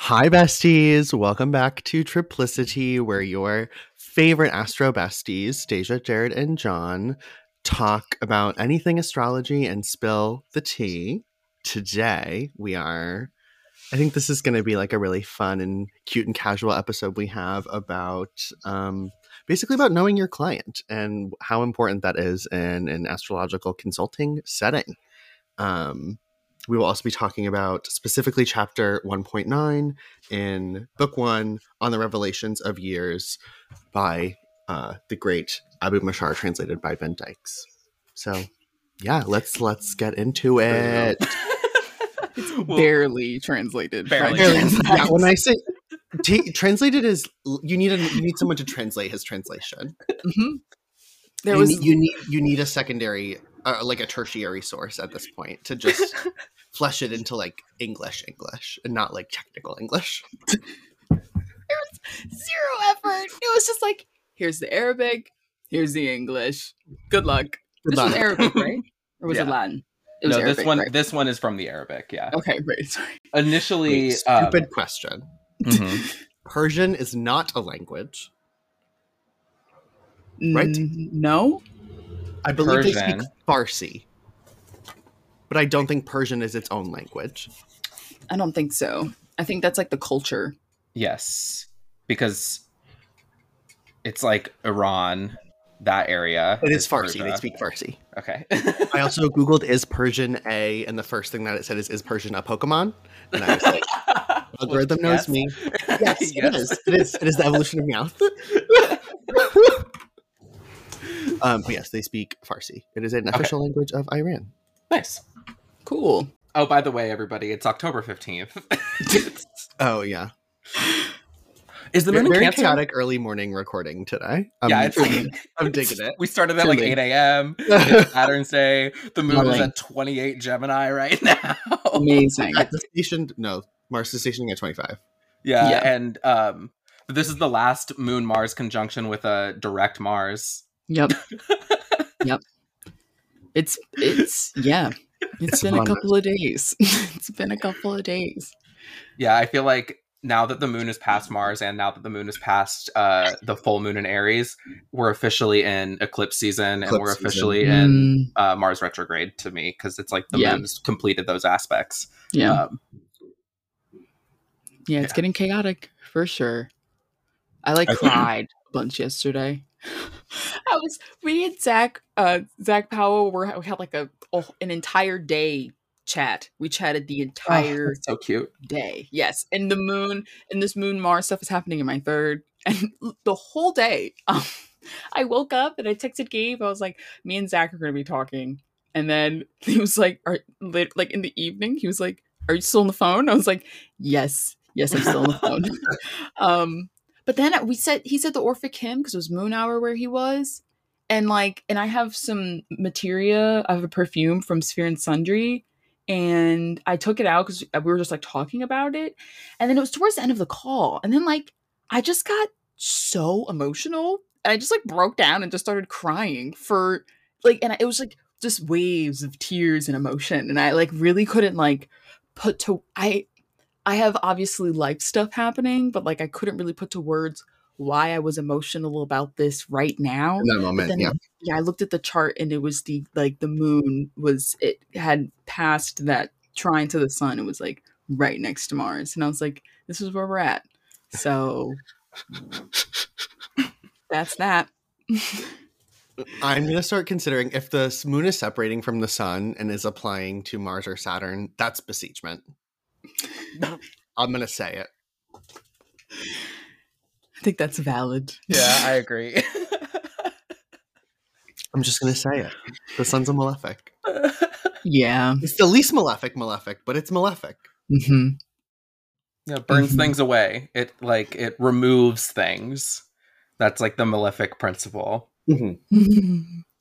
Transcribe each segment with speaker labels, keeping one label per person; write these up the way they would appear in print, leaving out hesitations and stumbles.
Speaker 1: Hi, besties. Welcome back to Triplicity, where your favorite astro besties, Deja, Jared, and John, talk about anything astrology and spill the tea. Today, I think this is going to be like a really fun and cute and casual episode we have about basically about knowing your client and how important that is in an astrological consulting setting. We will also be talking about specifically chapter 1.9 in book 1 on the revelations of years by the great Abu Mashar, translated by Ben Dykes. So yeah, let's get into it.
Speaker 2: It's barely translated.
Speaker 3: Barely.
Speaker 1: Yeah, when I say translated is you need someone to translate his translation.
Speaker 2: Mm-hmm.
Speaker 1: You need a secondary like a tertiary source at this point to just flesh it into like English and not like technical English.
Speaker 2: There was zero effort. It was just like, here's the Arabic, here's the English. Good luck. This was Arabic, right? Or was it Latin? It was Arabic,
Speaker 3: right? This one is from the Arabic, yeah.
Speaker 2: Okay, right. Sorry.
Speaker 3: Initially,
Speaker 1: stupid question.
Speaker 3: Mm-hmm.
Speaker 1: Persian is not a language, right?
Speaker 2: No,
Speaker 1: I believe
Speaker 3: Persian.
Speaker 1: they speak Farsi, but I don't think Persian is its own language.
Speaker 2: I don't think so. I think that's like the culture.
Speaker 3: Yes, because it's like Iran, that area.
Speaker 1: It is Farsi.
Speaker 3: Persia.
Speaker 1: They speak Farsi.
Speaker 3: Okay.
Speaker 1: I also Googled, is Persian and the first thing that it said is Persian a Pokemon? And I was like, algorithm knows me. Yes, yes. It is the evolution of Meowth. But yes, they speak Farsi. It is an official language of Iran.
Speaker 3: Nice.
Speaker 2: Cool.
Speaker 3: Oh, by the way, everybody, it's October 15th.
Speaker 1: Oh, yeah.
Speaker 3: Is the moon
Speaker 1: very
Speaker 3: Cancer?
Speaker 1: Chaotic early morning recording today.
Speaker 3: I'm
Speaker 1: digging it.
Speaker 3: We started at like 8 a.m. It's Saturn's Day. The moon is at 28 Gemini right now.
Speaker 2: Amazing.
Speaker 1: Mars is stationing at 25.
Speaker 3: Yeah. And this is the last moon Mars conjunction with a direct Mars.
Speaker 2: Yep. Yep. It's yeah. It's been a couple of days. It's been a couple of days.
Speaker 3: Yeah, I feel like now that the moon is past Mars and now that the moon is past the full moon in Aries, we're officially in eclipse season and we're officially in Mars retrograde to me, because it's like the moon's completed those aspects.
Speaker 2: Yeah. It's getting chaotic for sure. I cried a bunch yesterday. We had Zach Powell. We had like an entire day chat. We chatted the entire
Speaker 3: so cute
Speaker 2: day. Yes, and this moon Mars stuff is happening in my third, and the whole day. I woke up and I texted Gabe. I was like, "Me and Zach are going to be talking," and then he was like, like in the evening, he was like, "Are you still on the phone?" I was like, "Yes, I'm still on the phone." But then he said the Orphic hymn because it was moon hour where he was. And I have some materia. I have a perfume from Sphere and Sundry. And I took it out because we were just like talking about it. And then it was towards the end of the call. And then I just got so emotional. And I just broke down and just started crying and it was just waves of tears and emotion. And I really couldn't I have obviously life stuff happening, but I couldn't really put to words why I was emotional about this right now.
Speaker 1: In that moment,
Speaker 2: I looked at the chart and it was the moon it had passed that trine to the sun. It was right next to Mars. And I was like, this is where we're at. So that's that.
Speaker 1: I'm going to start considering if the moon is separating from the sun and is applying to Mars or Saturn, that's besiegement. I'm going to say it.
Speaker 2: I think that's valid.
Speaker 3: Yeah, I agree.
Speaker 1: I'm just going to say it. The sun's a malefic.
Speaker 2: Yeah.
Speaker 1: It's the least malefic, but it's malefic.
Speaker 2: Mm-hmm.
Speaker 3: Yeah, it burns things away. It removes things. That's the malefic principle.
Speaker 1: Mm-hmm.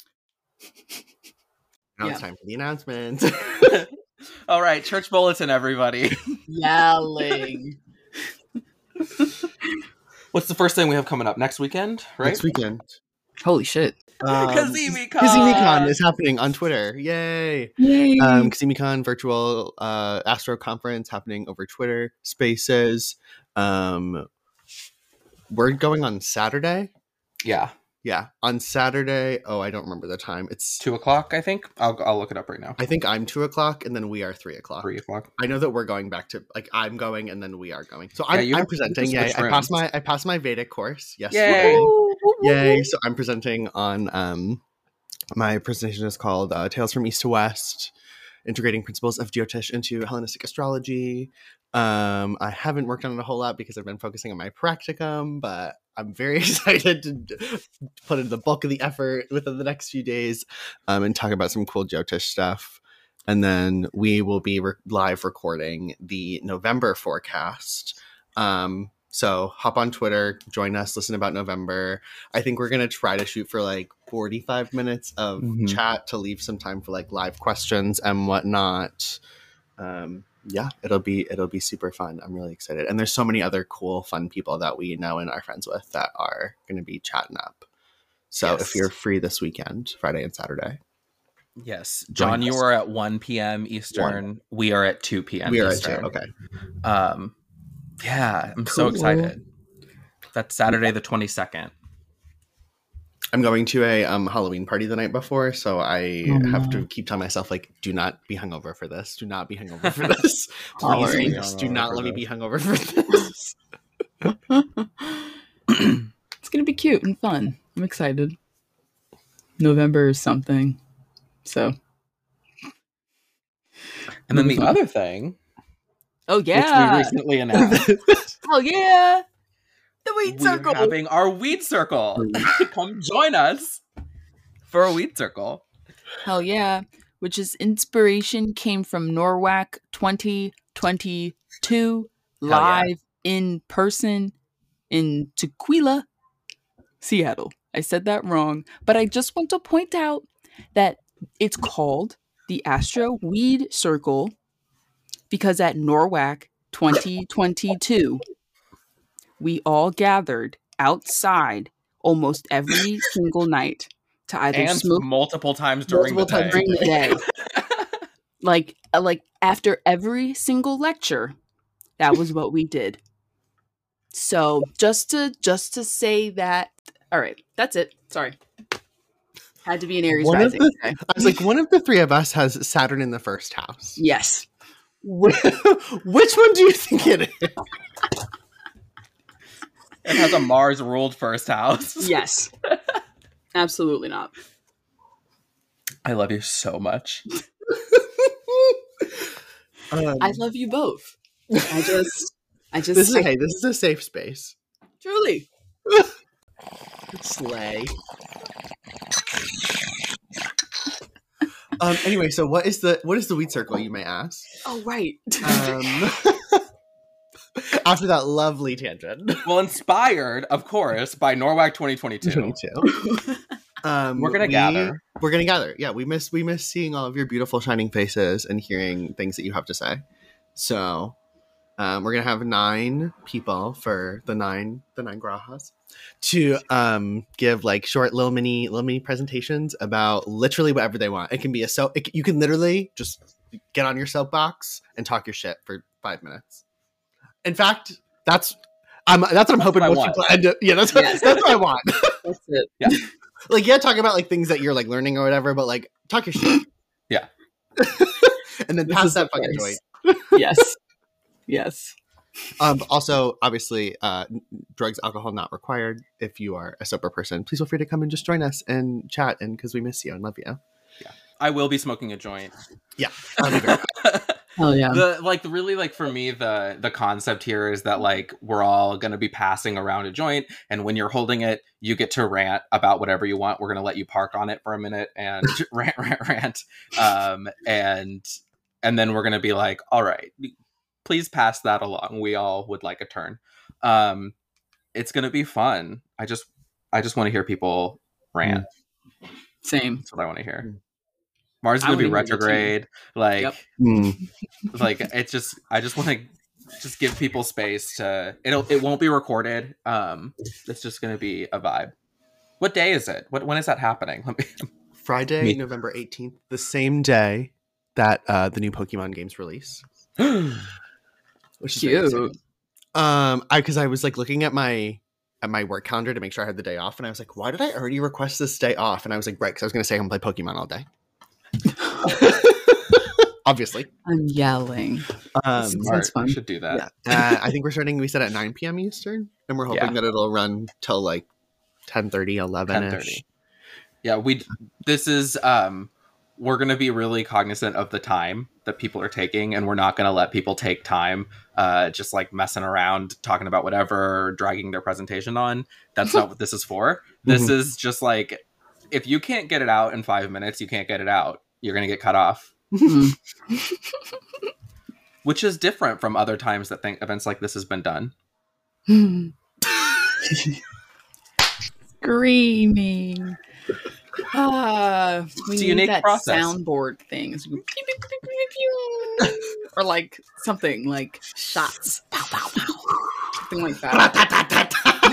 Speaker 1: Now it's time for the announcement.
Speaker 3: All right, church bulletin, everybody.
Speaker 2: Yelling.
Speaker 3: What's the first thing we have coming up? Next weekend, right?
Speaker 1: Next weekend.
Speaker 2: Holy shit.
Speaker 3: KazemiCon!
Speaker 1: KazemiCon is happening on Twitter. Yay!
Speaker 2: Yay.
Speaker 1: KazemiCon virtual Astro conference happening over Twitter Spaces. We're going on Saturday. Yeah, on Saturday. Oh, I don't remember the time. It's
Speaker 3: 2:00, I think. I'll look it up right now.
Speaker 1: I think I'm 2:00, and then we are 3:00.
Speaker 3: 3:00. I
Speaker 1: know that we're going back to I'm going, and then we are going. So I'm presenting. Yay! I passed my Vedic course yesterday. Yay! So I'm presenting on my presentation is called Tales from East to West: Integrating Principles of Jyotish into Hellenistic Astrology. I haven't worked on it a whole lot because I've been focusing on my practicum, but I'm very excited to put in the bulk of the effort within the next few days and talk about some cool Jyotish stuff. And then we will be live recording the November forecast. So hop on Twitter, join us, listen about November. I think we're going to try to shoot for like 45 minutes of chat to leave some time for like live questions and whatnot. Yeah, it'll be super fun. I'm really excited. And there's so many other cool, fun people that we know and are friends with that are going to be chatting up. So if you're free this weekend, Friday and Saturday.
Speaker 3: Yes. John, you are at 1 p.m. Eastern. We are at 2 p.m.
Speaker 1: We are
Speaker 3: Eastern.
Speaker 1: at 2, okay.
Speaker 3: Yeah, I'm so excited. That's Saturday the 22nd.
Speaker 1: I'm going to a Halloween party the night before, so I have to keep telling myself, like, do not be hungover for this. Do not be hungover for this. Please do not let me be hungover for this.
Speaker 2: It's going to be cute and fun. I'm excited. November is something. So.
Speaker 3: And then the other thing.
Speaker 2: Oh, yeah.
Speaker 3: Which we recently announced.
Speaker 2: Oh, yeah. The Weed Circle.
Speaker 3: We're having our Weed Circle. Come join us for a Weed Circle.
Speaker 2: Hell yeah. Which is inspiration came from NORWAC 2022 live in person in Tequila, Seattle. I said that wrong, but I just want to point out that it's called the Astro Weed Circle because at NORWAC 2022 we all gathered outside almost every single night to either smoke
Speaker 3: multiple times during the
Speaker 2: day. like after every single lecture, that was what we did. So just to say that. All right, that's it. Sorry, had to be an Aries rising.
Speaker 1: I was like, one of the three of us has Saturn in the first house.
Speaker 2: Yes.
Speaker 1: Which one do you think it is?
Speaker 3: It has a Mars ruled first house.
Speaker 2: Yes. Absolutely not.
Speaker 3: I love you so much.
Speaker 2: I love you both. I just
Speaker 1: this is a safe space.
Speaker 2: Truly.
Speaker 1: Slay. Anyway, so what is the Weed Circle, you may ask?
Speaker 2: Oh, right.
Speaker 1: After that lovely tangent.
Speaker 3: Well, inspired, of course, by NORWAC 2022. We're gonna gather.
Speaker 1: We're gonna gather. Yeah, we miss seeing all of your beautiful shining faces and hearing things that you have to say. So we're gonna have 9 people for the nine grahas to give like short little mini presentations about literally whatever they want. It can be you can literally just get on your soapbox and talk your shit for 5 minutes. In fact, that's what I'm hoping most people end up. Yeah, that's what I want.
Speaker 2: That's it.
Speaker 3: Yeah.
Speaker 1: Like, talk about like things that you're like learning or whatever, but like talk your shit.
Speaker 3: Yeah.
Speaker 1: And then pass that fucking joint.
Speaker 2: Yes.
Speaker 1: Also, obviously, drugs, alcohol not required. If you are a sober person, please feel free to come and just join us and chat. And because we miss you and love you.
Speaker 3: Yeah. I will be smoking a joint.
Speaker 1: Yeah. I'll be very
Speaker 2: Hell yeah.
Speaker 3: For me, the concept here is that like we're all going to be passing around a joint, and when you're holding it, you get to rant about whatever you want. We're going to let you park on it for a minute and rant. And then we're going to be like, all right, please pass that along. We all would like a turn. It's going to be fun. I just want to hear people rant.
Speaker 2: Same.
Speaker 3: That's what I want to hear. Mars is going to be retrograde. Like it's just, I just want to just give people space to, it won't be recorded. It's just going to be a vibe. What day is it? When is that happening?
Speaker 1: Friday, November 18th, the same day that the new Pokemon games release. Which is
Speaker 2: Cute.
Speaker 1: because I was like looking at my work calendar to make sure I had the day off, and I was like, why did I already request this day off? And I was like, right, because I was going to stay home and play Pokemon all day. Obviously.
Speaker 2: I'm yelling.
Speaker 3: Smart.
Speaker 2: fun.
Speaker 3: We should do that.
Speaker 1: Yeah. I think we're starting, we said at 9 p.m. Eastern, and we're hoping that it'll run till like 10:30, 11-ish.
Speaker 3: 10:30. Yeah, this is we're going to be really cognizant of the time that people are taking, and we're not going to let people take time just like messing around, talking about whatever, dragging their presentation on. That's not what this is for. This is just like, if you can't get it out in 5 minutes, you can't get it out. You're going to get cut off. Which is different from other times that events like this has been done.
Speaker 2: Screaming. We need that
Speaker 3: process.
Speaker 2: Soundboard thing. It's pew, pew, pew, pew, pew, pew. Or like something like shots. Pow, pow, pow. Something like that.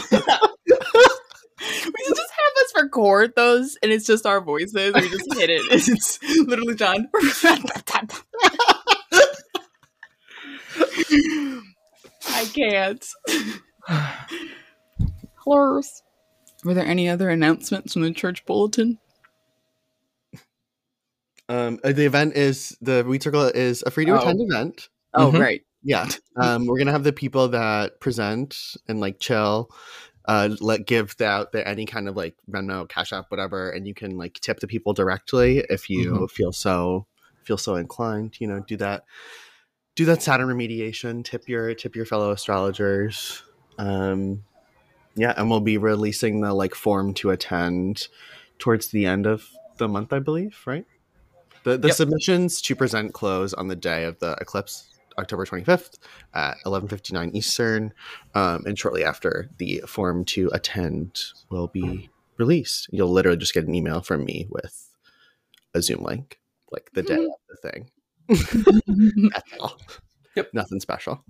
Speaker 2: We should just have us record those, and it's just our voices. We just hit it. It's literally John. I can't. Horrors. Were there any other announcements from the church bulletin?
Speaker 1: The event is, the Weed Circle is a free to attend event.
Speaker 2: Oh, right.
Speaker 1: Yeah. We're gonna have the people that present and like chill, give out any kind of like Venmo, Cash App, whatever, and you can like tip the people directly if you feel so inclined. You know, do that Saturn remediation. Tip your fellow astrologers. Yeah, and we'll be releasing the like form to attend towards the end of the month, I believe. Right. The submissions to present close on the day of the eclipse, October 25th at 11:59 Eastern, and shortly after, the form to attend will be released. You'll literally just get an email from me with a Zoom link, like the day of the thing. That's all.
Speaker 3: Yep.
Speaker 1: Nothing special.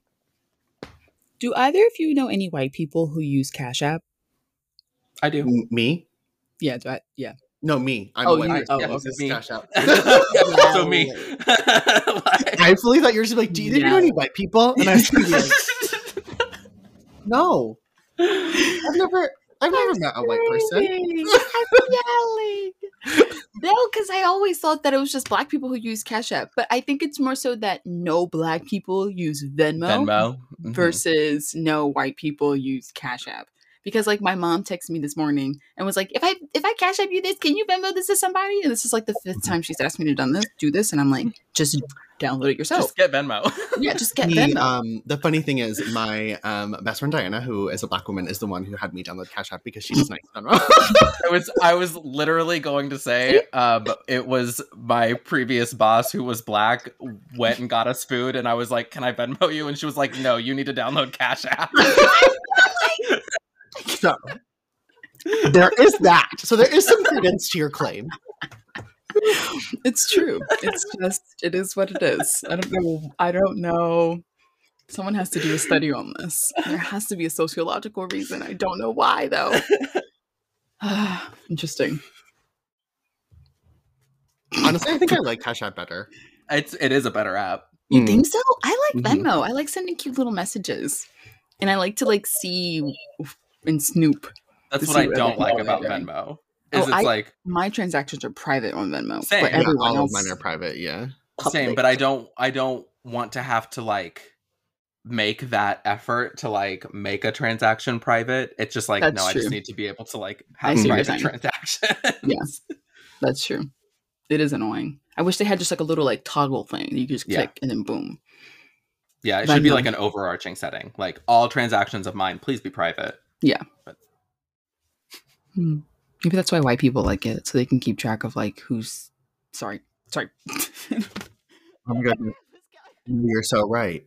Speaker 2: Do either of you know any white people who use Cash App?
Speaker 3: I do.
Speaker 1: Me?
Speaker 2: Yeah, yeah.
Speaker 1: No, me. I'm
Speaker 2: Oh,
Speaker 1: white.
Speaker 2: you- oh,
Speaker 1: Yeah,
Speaker 2: okay.
Speaker 1: this is
Speaker 3: Me.
Speaker 1: Cash App.
Speaker 3: So me.
Speaker 1: I fully thought you were just like, do you know any white people? And I was gonna be like, no. I've never met a white person.
Speaker 2: I'm yelling. No, because I always thought that it was just black people who use Cash App, but I think it's more so that no black people use Venmo. Versus no white people use Cash App. Because like my mom texted me this morning and was like, if I Cash App you this, can you Venmo this to somebody? And this is like the 5th time she's asked me to do this, and I'm like, just download it yourself.
Speaker 3: Just get Venmo.
Speaker 2: Yeah, just get Venmo.
Speaker 1: The funny thing is, my best friend Diana, who is a black woman, is the one who had me download Cash App because she's nice.
Speaker 3: I was literally going to say, it was my previous boss who was black went and got us food, and I was like, "Can I Venmo you?" And she was like, "No, you need to download Cash App."
Speaker 1: So there is that. So there is some credence to your claim.
Speaker 2: It's true. It's just, it is what it is. I don't know. Someone has to do a study on this. There has to be a sociological reason. I don't know why, though. Interesting.
Speaker 1: Honestly, I think I like Cash App better.
Speaker 3: It is a better app.
Speaker 2: You think so? I like Venmo. I like sending cute little messages. And I like to like see and snoop.
Speaker 3: That's what I don't like about Venmo. It's like
Speaker 2: my transactions are private on Venmo.
Speaker 3: Same.
Speaker 2: But everyone
Speaker 1: all
Speaker 2: else,
Speaker 1: of mine are private, yeah.
Speaker 3: Same, but I don't want to have to like make that effort to like make a transaction private. It's just like, I just need to be able to like have private transactions.
Speaker 2: Yeah, that's true. It is annoying. I wish they had just like a little like toggle thing. You could just click and then boom.
Speaker 3: Yeah, it should be like an overarching setting. Like all transactions of mine, please be private.
Speaker 2: Yeah. Maybe that's why white people like it, so they can keep track of like who's. Sorry.
Speaker 1: Oh my god, you're so right.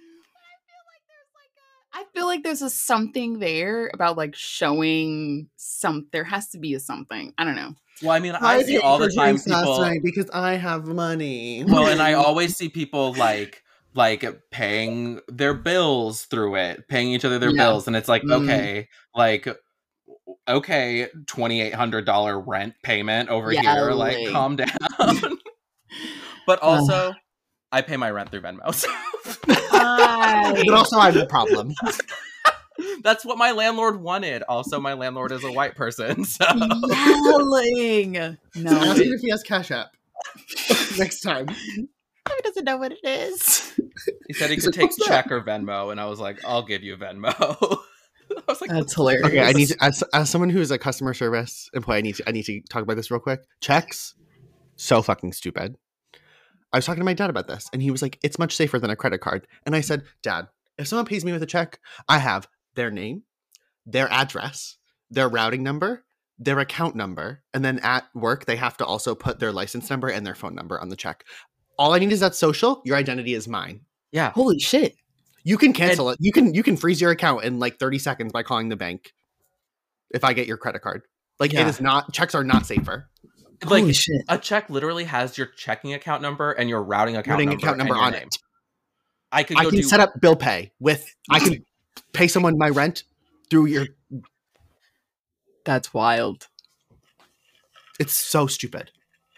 Speaker 2: I feel like there's a something there about like showing there has to be a something. I don't know.
Speaker 3: Well, I mean, I see all the time people
Speaker 1: because I have money.
Speaker 3: Well, and I always see people like paying their bills through it, paying each other their bills, and it's like, okay, like okay, $2,800 rent payment over here. Like, calm down. But also, I pay my rent through Venmo. So.
Speaker 1: But also, I have no problem.
Speaker 3: That's what my landlord wanted. Also, my landlord is a white person. So
Speaker 2: Yelling. No.
Speaker 1: Ask him if he has Cash App. Next time.
Speaker 2: He doesn't know what it is.
Speaker 3: He said he could take check or Venmo, and I was like, I'll give you Venmo. I was like,
Speaker 2: that's hilarious.
Speaker 1: Okay, I need to, as someone who is a customer service employee, I need to talk about this real quick. Checks, so fucking stupid. I was talking to my dad about this, and he was like, it's much safer than a credit card. And I said, Dad, if someone pays me with a check, I have their name, their address, their routing number, their account number, and then at work, they have to also put their license number and their phone number on the check. All I need is that social. Your identity is mine.
Speaker 3: Yeah.
Speaker 2: Holy shit.
Speaker 1: You can cancel it. You can freeze your account in like 30 seconds by calling the bank if I get your credit card. Like, it is not, checks are not safer.
Speaker 3: Like,
Speaker 2: holy shit.
Speaker 3: A check literally has your checking account number and your routing account number
Speaker 1: on
Speaker 3: name.
Speaker 1: it.
Speaker 3: I can
Speaker 1: set up bill pay with, I can pay someone my rent through your.
Speaker 2: That's wild.
Speaker 1: It's so stupid.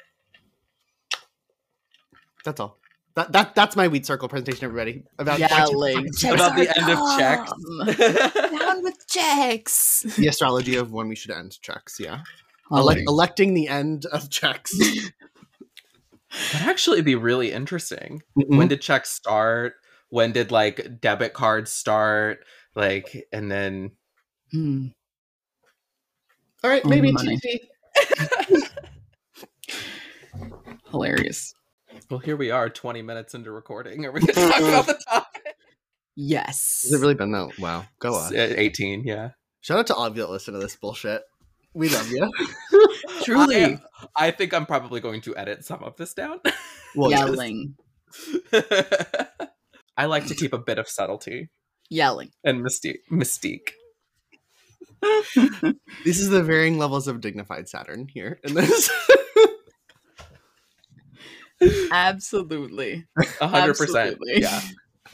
Speaker 1: That's all. That's my Weed Circle presentation, everybody. About
Speaker 2: yelling.
Speaker 3: About the end of checks.
Speaker 2: Down with checks.
Speaker 1: The astrology of when we should end checks, yeah. Electing the end of checks.
Speaker 3: That'd actually be really interesting.
Speaker 1: Mm-hmm.
Speaker 3: When did checks start? When did like debit cards start? Like, and then
Speaker 1: all right, maybe TT.
Speaker 2: Hilarious.
Speaker 3: Well, here we are 20 minutes into recording. Are we going to talk about the topic?
Speaker 2: Yes.
Speaker 1: Has it really been that? Wow. Go on.
Speaker 3: 18, yeah.
Speaker 1: Shout out to all of you that listen to this bullshit. We love you.
Speaker 2: Truly.
Speaker 3: I think I'm probably going to edit some of this down.
Speaker 1: Well,
Speaker 2: yelling.
Speaker 3: I like to keep a bit of subtlety.
Speaker 2: Yelling.
Speaker 3: And mystique.
Speaker 1: This is the varying levels of dignified Saturn here in this.
Speaker 2: Absolutely.
Speaker 3: 100%. Yeah.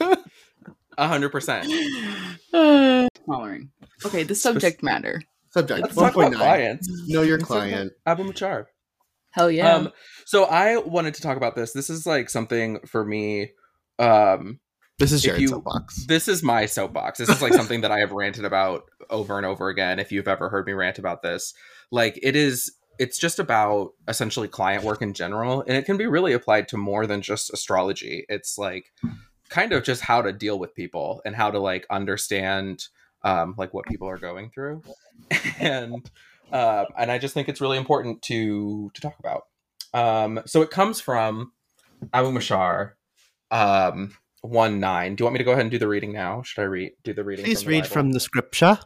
Speaker 3: 100%.
Speaker 2: Hollering. Okay, the subject matter.
Speaker 1: Subject.
Speaker 3: Let's talk about clients.
Speaker 1: Know your client.
Speaker 3: Abu Machar.
Speaker 2: Hell yeah.
Speaker 3: So I wanted to talk about this. This is like something for me.
Speaker 1: This is Jared's soapbox.
Speaker 3: This is my soapbox. This is like something that I have ranted about over and over again. If you've ever heard me rant about this, like it's just about essentially client work in general. And it can be really applied to more than just astrology. It's like kind of just how to deal with people and how to like understand like what people are going through. And I just think it's really important to talk about. So it comes from Abu Machar 1:9. Do you want me to go ahead and do the reading now? Should I do the reading?
Speaker 1: Please read from the scripture.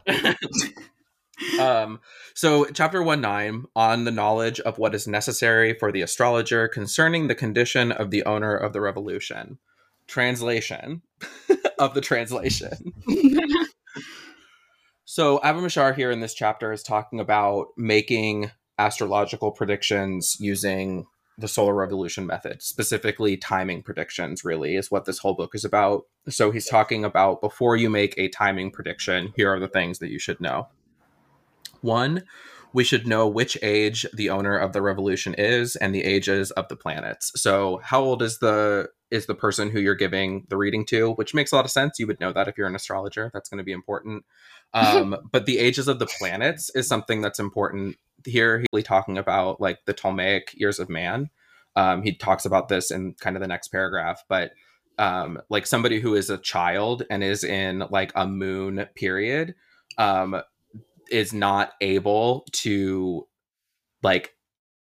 Speaker 3: So chapter 1:9 on the knowledge of what is necessary for the astrologer concerning the condition of the owner of the revolution. Translation of the translation. So Abu Machar here in this chapter is talking about making astrological predictions using the solar revolution method, specifically timing predictions, really is what this whole book is about. So he's talking about before you make a timing prediction, here are the things that you should know. 1, we should know which age the owner of the revolution is and the ages of the planets. So how old is the person who you're giving the reading to, which makes a lot of sense. You would know that if you're an astrologer. That's going to be important. But the ages of the planets is something that's important. Here he's talking about like the Ptolemaic years of man. He talks about this in kind of the next paragraph, but like somebody who is a child and is in like a moon period is not able to like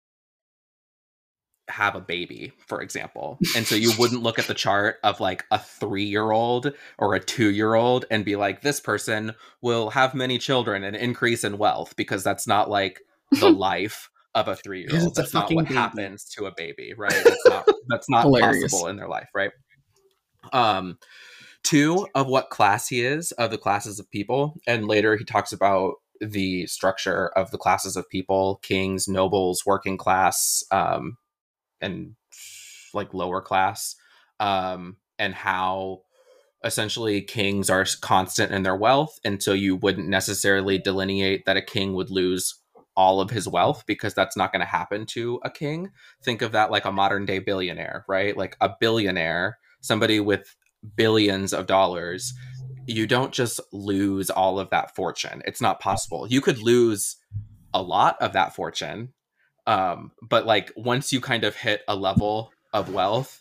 Speaker 3: have a baby, for example. And so you wouldn't look at the chart of like a 3-year-old or a 2-year-old and be like, this person will have many children and increase in wealth, because that's not like the life of a 3-year-old. That's not what happens to a baby, right? That's not possible in their life, right? 2, of what class he is, of the classes of people. And later he talks about the structure of the classes of people: kings, nobles, working class, and like lower class, and how essentially kings are constant in their wealth, and so you wouldn't necessarily delineate that a king would lose all of his wealth, because that's not going to happen to a king. Think of that like a modern day billionaire, right? Like a billionaire, somebody with billions of dollars, you don't just lose all of that fortune. It's not possible. You could lose a lot of that fortune, but like once you kind of hit a level of wealth,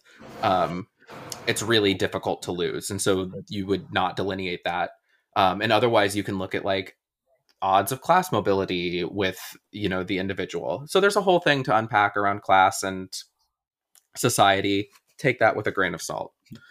Speaker 3: it's really difficult to lose, and so you would not delineate that. And otherwise, you can look at like odds of class mobility with, you know, the individual. So there's a whole thing to unpack around class and society. Take that with a grain of salt.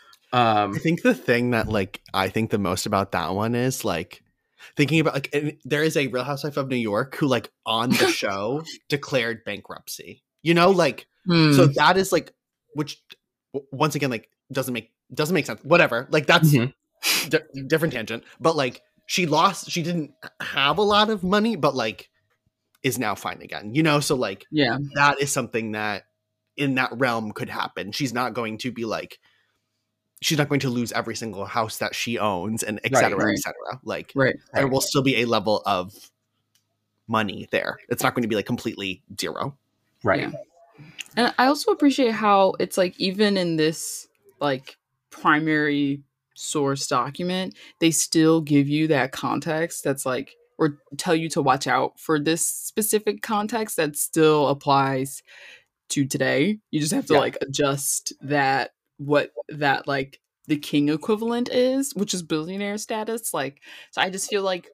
Speaker 1: I think the thing that like I think the most about that one is like thinking about like there is a Real Housewife of New York who like on the show declared bankruptcy. You know, like so that is like, which once again like doesn't make sense. Whatever, like that's different tangent. But like she didn't have a lot of money, but like is now fine again. You know, so like that is something that in that realm could happen. She's not going to be like, she's not going to lose every single house that she owns and et cetera, et cetera. Like there will still be a level of money there. It's not going to be like completely zero.
Speaker 3: Right.
Speaker 2: Yeah. And I also appreciate how it's like, even in this like primary source document, they still give you that context that's like, or tell you to watch out for this specific context that still applies to today. You just have to like adjust that, what that like the king equivalent is, which is billionaire status. Like, so I just feel like,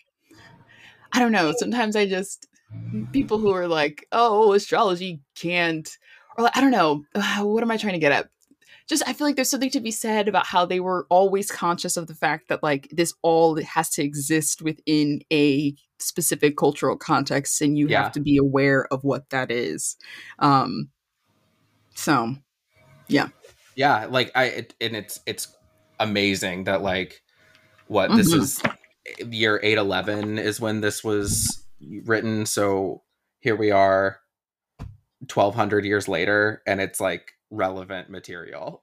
Speaker 2: I don't know, sometimes people who are like, oh, astrology can't, or like, I don't know, what am I trying to get at? Just, I feel like there's something to be said about how they were always conscious of the fact that like this all has to exist within a specific cultural context, and you have to be aware of what that is. So yeah,
Speaker 3: like it's amazing that like this is year 811 is when this was written, so here we are 1200 years later, and it's like relevant material.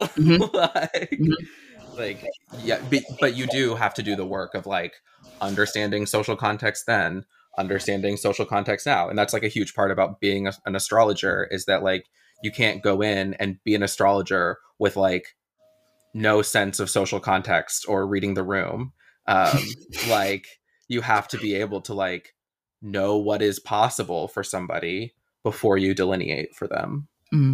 Speaker 3: Like yeah, but you do have to do the work of like understanding social context then, understanding social context now, and that's like a huge part about being an astrologer, is that like you can't go in and be an astrologer with like no sense of social context or reading the room. Like you have to be able to like know what is possible for somebody before you delineate for them.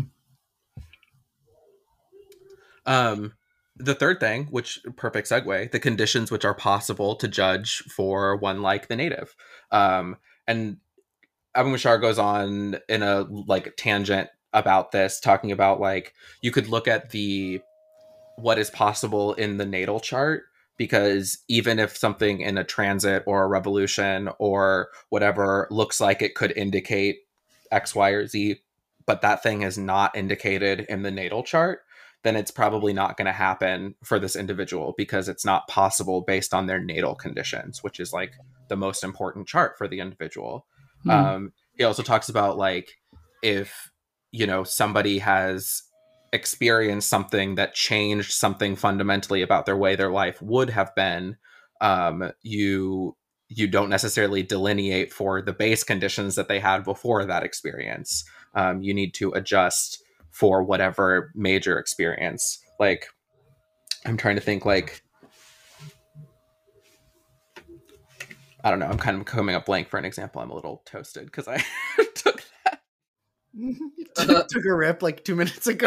Speaker 3: The third thing, which perfect segue, the conditions which are possible to judge for one like the native. And Abu Mashar goes on in a like tangent about this, talking about like you could look at what is possible in the natal chart, because even if something in a transit or a revolution or whatever looks like it could indicate X, Y, or Z, but that thing is not indicated in the natal chart, then it's probably not going to happen for this individual, because it's not possible based on their natal conditions, which is like the most important chart for the individual. He also talks about like if, you know, somebody has experienced something that changed something fundamentally about their way their life would have been, you don't necessarily delineate for the base conditions that they had before that experience. You need to adjust for whatever major experience. Like, I'm trying to think, like, I don't know, I'm kind of coming up blank for an example. I'm a little toasted because I took that.
Speaker 1: Took a rip like 2 minutes ago.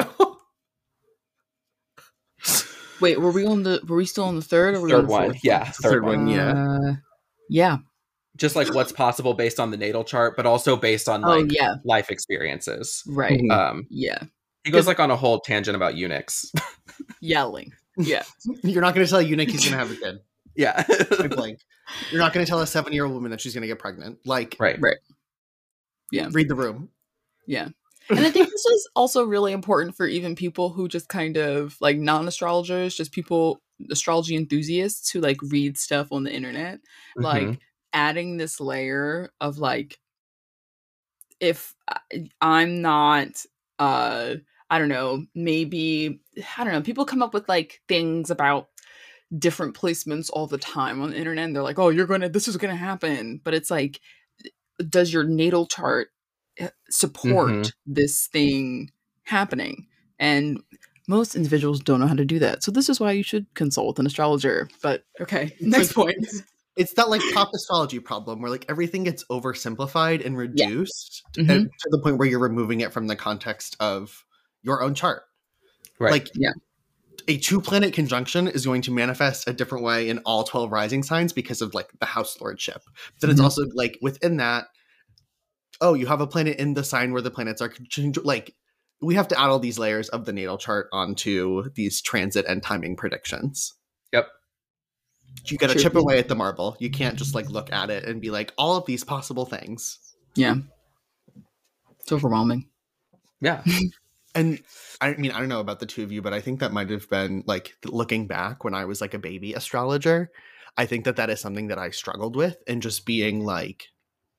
Speaker 2: Wait, were we still on the third, or were
Speaker 3: third
Speaker 2: we
Speaker 3: one? Yeah,
Speaker 1: third one.
Speaker 2: Yeah.
Speaker 3: Just like what's possible based on the natal chart, but also based on like life experiences.
Speaker 2: Right.
Speaker 3: Yeah. He goes like on a whole tangent about eunuchs.
Speaker 2: Yelling. Yeah.
Speaker 1: You're not going to tell a eunuch he's going to have a kid.
Speaker 3: Yeah.
Speaker 1: Like, you're not going to tell a 7-year-old woman that she's going to get pregnant. Like,
Speaker 3: right.
Speaker 1: Yeah. Read the room.
Speaker 2: Yeah. And I think this is also really important for even people who just kind of like non-astrologers, just people, astrology enthusiasts who like read stuff on the internet, like adding this layer of like, if I'm not, I don't know, maybe, I don't know, people come up with like things about different placements all the time on the internet, and they're like, oh, this is gonna happen, but it's like, does your natal chart support this thing happening? And most individuals don't know how to do that, so this is why you should consult with an astrologer. But okay, next point.
Speaker 1: It's that like pop astrology problem where like everything gets oversimplified and reduced to the point where you're removing it from the context of your own chart.
Speaker 3: Right.
Speaker 1: Like, a 2-planet conjunction is going to manifest a different way in all 12 rising signs because of like the house lordship. But then it's also like within that, oh, you have a planet in the sign where the planets are like, we have to add all these layers of the natal chart onto these transit and timing predictions.
Speaker 3: Yep.
Speaker 1: You got to chip away at the marble. You can't just like look at it and be like, all of these possible things.
Speaker 2: Yeah. It's overwhelming.
Speaker 3: Yeah.
Speaker 1: And I mean, I don't know about the two of you, but I think that might have been like looking back when I was like a baby astrologer. I think that is something that I struggled with, and just being like,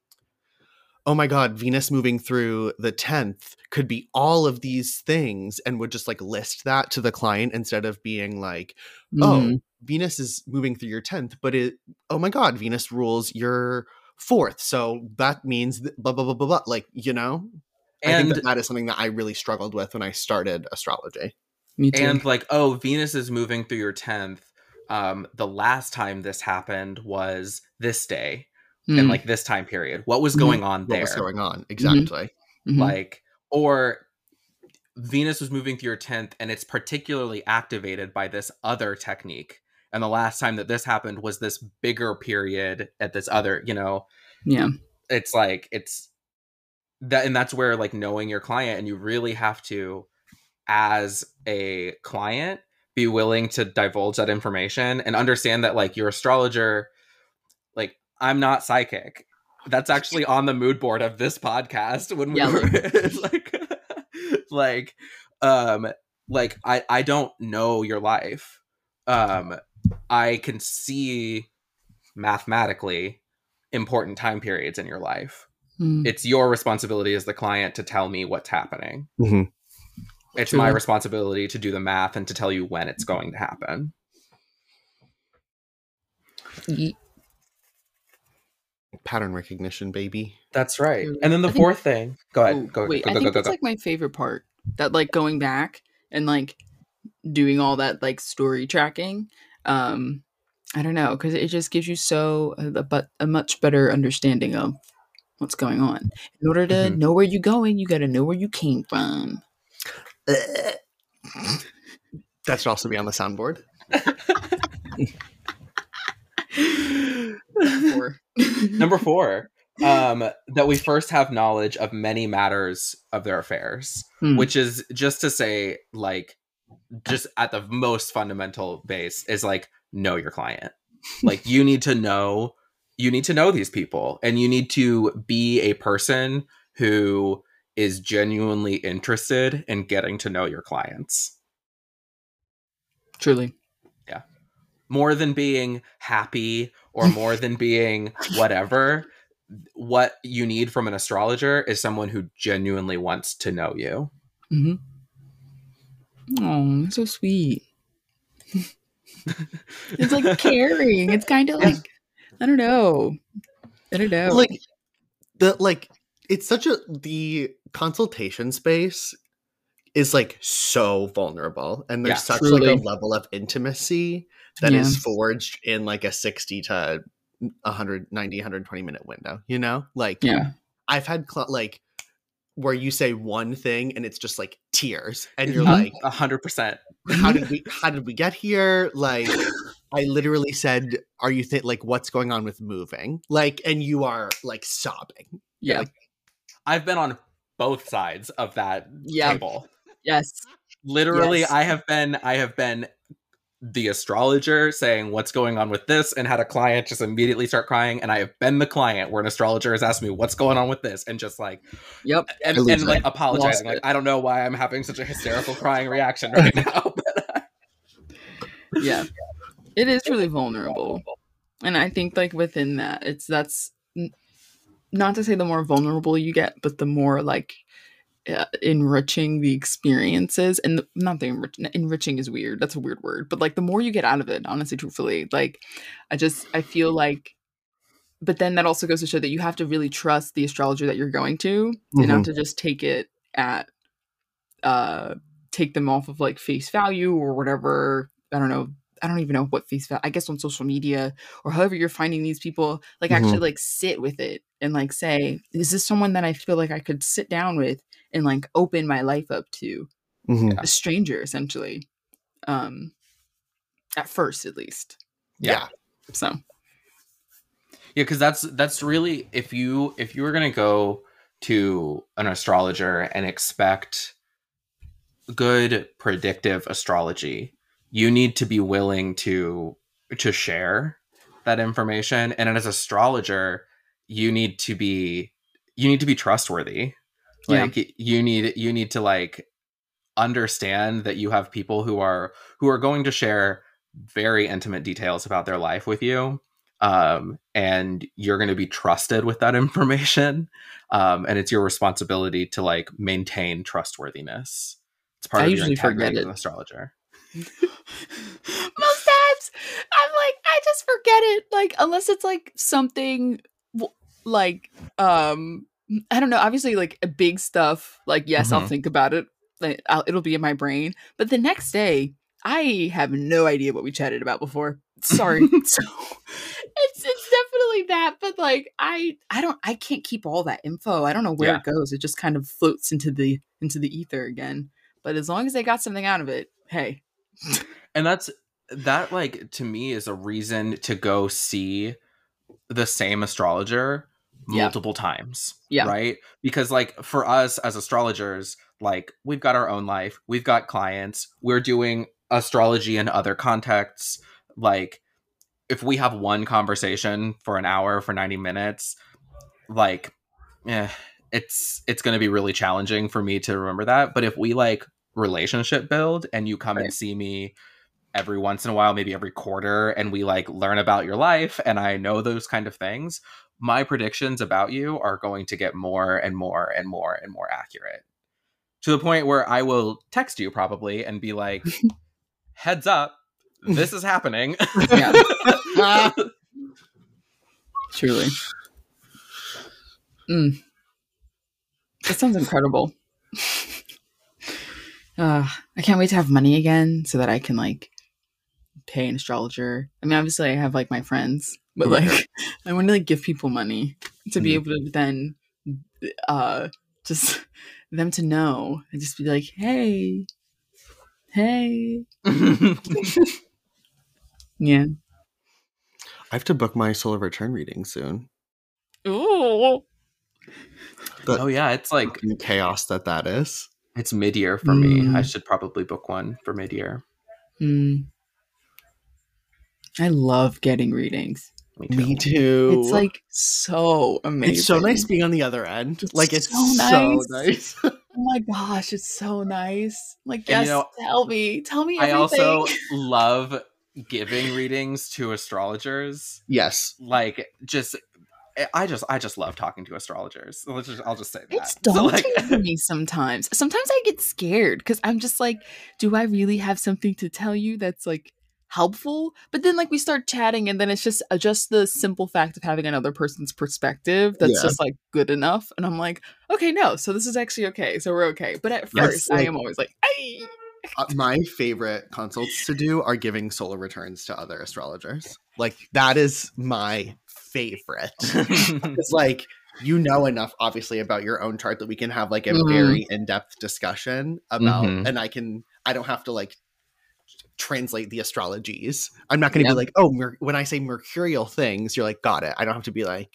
Speaker 1: oh my God, Venus moving through the 10th could be all of these things, and would just like list that to the client instead of being like, oh, Venus is moving through your 10th, but oh my God, Venus rules your 4th. So that means blah, blah, blah, blah, blah. Like, you know,
Speaker 3: and
Speaker 1: I think that is something that I really struggled with when I started astrology.
Speaker 2: Me too.
Speaker 3: And like, oh, Venus is moving through your 10th. The last time this happened was this day. And like this time period, what was going on there?
Speaker 1: What was going on? Exactly.
Speaker 3: Like, or Venus was moving through your 10th and it's particularly activated by this other technique. And the last time that this happened was this bigger period at this other, you know?
Speaker 2: Yeah.
Speaker 3: It's like, it's that, and that's where like knowing your client, and you really have to, as a client, be willing to divulge that information and understand that like your astrologer, like, I'm not psychic. That's actually on the mood board of this podcast when we were like I don't know your life. I can see mathematically important time periods in your life. It's your responsibility as the client to tell me what's happening. It's my responsibility to do the math and to tell you when it's going to happen.
Speaker 1: Pattern recognition, baby.
Speaker 3: That's right. And then the fourth thing. Go ahead. Go.
Speaker 2: I think that's like my favorite part. That like going back and like doing all that like story tracking. I don't know, because it just gives you a much better understanding of what's going on. In order to know where you're going, you got to know where you came from.
Speaker 1: That should also be on the soundboard.
Speaker 3: Number four, that we first have knowledge of many matters of their affairs, which is just to say, like, just at the most fundamental base is like, know your client. Like, you need to know these people, and you need to be a person who is genuinely interested in getting to know your clients.
Speaker 2: Truly.
Speaker 3: Yeah. More than being happy or more than being whatever, what you need from an astrologer is someone who genuinely wants to know you.
Speaker 2: Oh, so sweet. It's like caring. It's kind of like, I don't know.
Speaker 1: Like it's such the consultation space is like so vulnerable, and there's such truly like a level of intimacy that is forged in like a 60 to 190, 120 minute window, you know? Like, I've had like where you say one thing and it's just like tears, and you're like
Speaker 3: 100%.
Speaker 1: How did we get here? Like, I literally said, are you like, what's going on with moving? Like, and you are like sobbing.
Speaker 2: Yeah.
Speaker 1: Like,
Speaker 3: I've been on both sides of that table.
Speaker 2: Yes.
Speaker 3: Literally, yes. I have been the astrologer saying what's going on with this, and had a client just immediately start crying, and I have been the client where an astrologer has asked me what's going on with this, and just like and like apologizing, like, I don't know why I'm having such a hysterical crying reaction right now. But
Speaker 2: yeah, it is really vulnerable, and I think like within that, that's not to say the more vulnerable you get, but the more like enriching the experiences, and not the enriching is weird. That's a weird word, but like the more you get out of it, honestly, truthfully, like I feel like, but then that also goes to show that you have to really trust the astrologer that you're going to, and not to just take it at, take them off of like face value or whatever. I don't know. I don't even know what face value, I guess on social media or however you're finding these people, like actually like sit with it and like say, is this someone that I feel like I could sit down with and like open my life up to? A stranger, essentially. At first, at least.
Speaker 3: Yeah.
Speaker 2: So.
Speaker 3: Yeah, because that's really, if you were gonna go to an astrologer and expect good predictive astrology, you need to be willing to share that information, and as an astrologer, you need to be trustworthy. Like you need to like understand that you have people who are going to share very intimate details about their life with you, and you're going to be trusted with that information, and it's your responsibility to like maintain trustworthiness. It's part of your integrity as an astrologer.
Speaker 2: Most times I'm like, I just forget it, like unless it's like something like I don't know, obviously like big stuff, like yes, I'll think about it, like, it'll be in my brain, but the next day I have no idea what we chatted about before. Sorry. So it's definitely that, but like I can't keep all that info. I don't know where it goes. It just kind of floats into the ether again. But as long as they got something out of it, hey.
Speaker 3: And that like to me is a reason to go see the same astrologer multiple times. Right? Because like for us as astrologers, like we've got our own life, we've got clients, we're doing astrology in other contexts. Like if we have one conversation for an hour, for 90 minutes, like it's going to be really challenging for me to remember that. But if we like relationship build and you come and see me every once in a while, maybe every quarter, and we like learn about your life and I know those kind of things, my predictions about you are going to get more and more and more and more accurate, to the point where I will text you probably and be like, heads up, this is happening.
Speaker 2: Truly. That sounds incredible. I can't wait to have money again so that I can like pay an astrologer. I mean, obviously I have like my friends, but like I want to like give people money to be able to then just them to know and just be like, hey. Yeah.
Speaker 1: I have to book my solar return reading soon.
Speaker 2: Ooh.
Speaker 3: It's like
Speaker 1: chaos that is.
Speaker 3: It's mid-year for me. I should probably book one for mid-year.
Speaker 2: I love getting readings.
Speaker 1: Me too.
Speaker 2: It's like so amazing.
Speaker 1: It's so nice being on the other end. Like it's so nice.
Speaker 2: Oh my gosh, it's so nice. Like, yes, tell me everything.
Speaker 3: I also love giving readings to astrologers.
Speaker 1: Yes.
Speaker 3: Like I just love talking to astrologers. I'll just say that.
Speaker 2: It's daunting for me sometimes. Sometimes I get scared because I'm just like, do I really have something to tell you that's like helpful? But then like we start chatting and then it's just the simple fact of having another person's perspective that's just like good enough. And I'm like, okay, no, so this is actually okay. So we're okay. But at first I am always like, hey.
Speaker 1: My favorite consults to do are giving solar returns to other astrologers. Like that is my favorite. It's like, you know enough obviously about your own chart that we can have like a very in-depth discussion about, and I don't have to like translate the astrologies. I'm not going to be like, oh, when I say mercurial things, you're like, got it. I don't have to be like,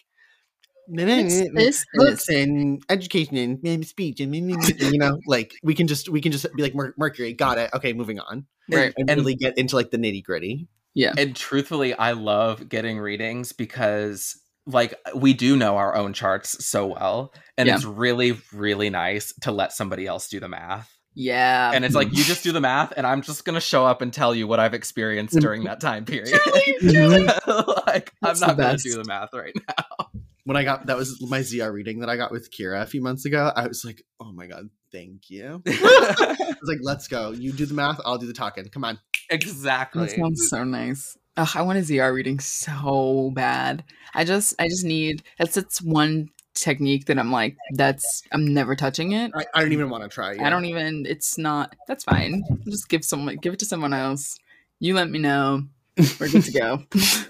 Speaker 1: books and education and speech and you know, like we can just be like Mercury, got it, okay, moving on,
Speaker 2: right?
Speaker 1: And really get into like the nitty gritty.
Speaker 3: And truthfully, I love getting readings because like we do know our own charts so well, and it's really, really nice to let somebody else do the math. And it's like, you just do the math and I'm just gonna show up and tell you what I've experienced during that time period.
Speaker 2: Truly.
Speaker 3: Like, I'm not gonna do the math right now.
Speaker 1: when I got, that was my ZR reading that I got with Kira a few months ago, I was like, oh my God, thank you. I was like, let's go. You do the math, I'll do the talking. Come on.
Speaker 3: Exactly.
Speaker 2: That sounds so nice. Ugh, I want a ZR reading so bad. I just need, it's one technique that I'm like, I'm never touching it.
Speaker 1: I don't even want to try. Yeah.
Speaker 2: I don't even, it's not, that's fine. Just give it to someone else. You let me know. We're good to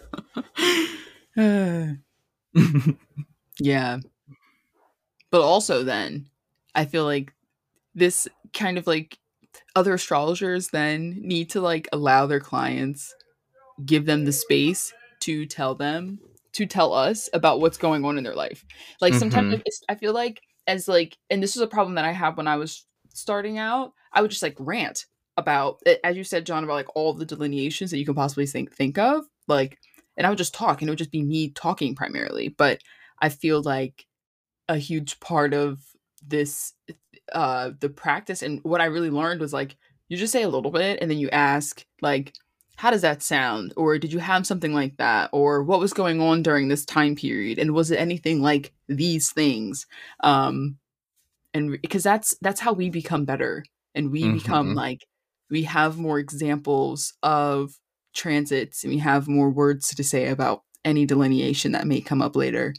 Speaker 2: go. Yeah. But also then, I feel like this kind of like other astrologers then need to like allow their clients, give them the space to tell us about what's going on in their life. Like sometimes like, I feel like as like, and this was a problem that I had when I was starting out, I would just like rant about, as you said, John, about like all the delineations that you can possibly think of, like, and I would just talk and it would just be me talking primarily. But I feel like a huge part of this, the practice and what I really learned was like, you just say a little bit and then you ask like, how does that sound? Or did you have something like that? Or what was going on during this time period? And was it anything like these things? And because that's how we become better. And we become like, we have more examples of transits and we have more words to say about any delineation that may come up later.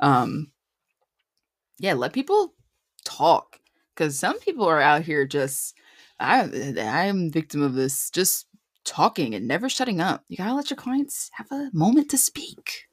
Speaker 2: Yeah, let people talk. Because some people are out here just, I'm victim of this, just talking and never shutting up. You gotta let your clients have a moment to speak.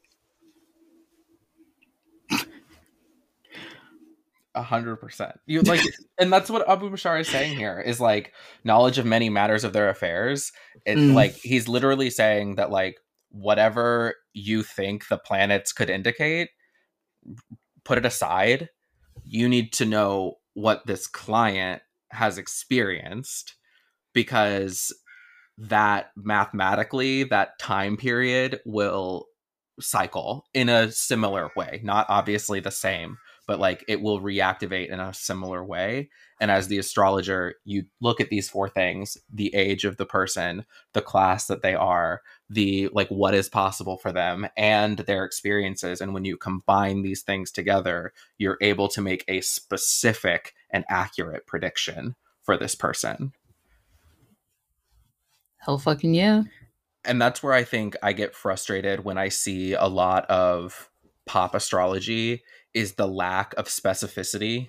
Speaker 3: 100%. You like, and that's what Abu Bashar is saying here is like knowledge of many matters of their affairs. It's like he's literally saying that like whatever you think the planets could indicate, put it aside. You need to know what this client has experienced, because that mathematically, that time period will cycle in a similar way. Not obviously the same, but like it will reactivate in a similar way. And as the astrologer, you look at these 4 things: the age of the person, the class that they are, the like what is possible for them, and their experiences. And when you combine these things together, you're able to make a specific and accurate prediction for this person.
Speaker 2: Hell fucking yeah.
Speaker 3: And that's where I think I get frustrated when I see a lot of pop astrology, is the lack of specificity.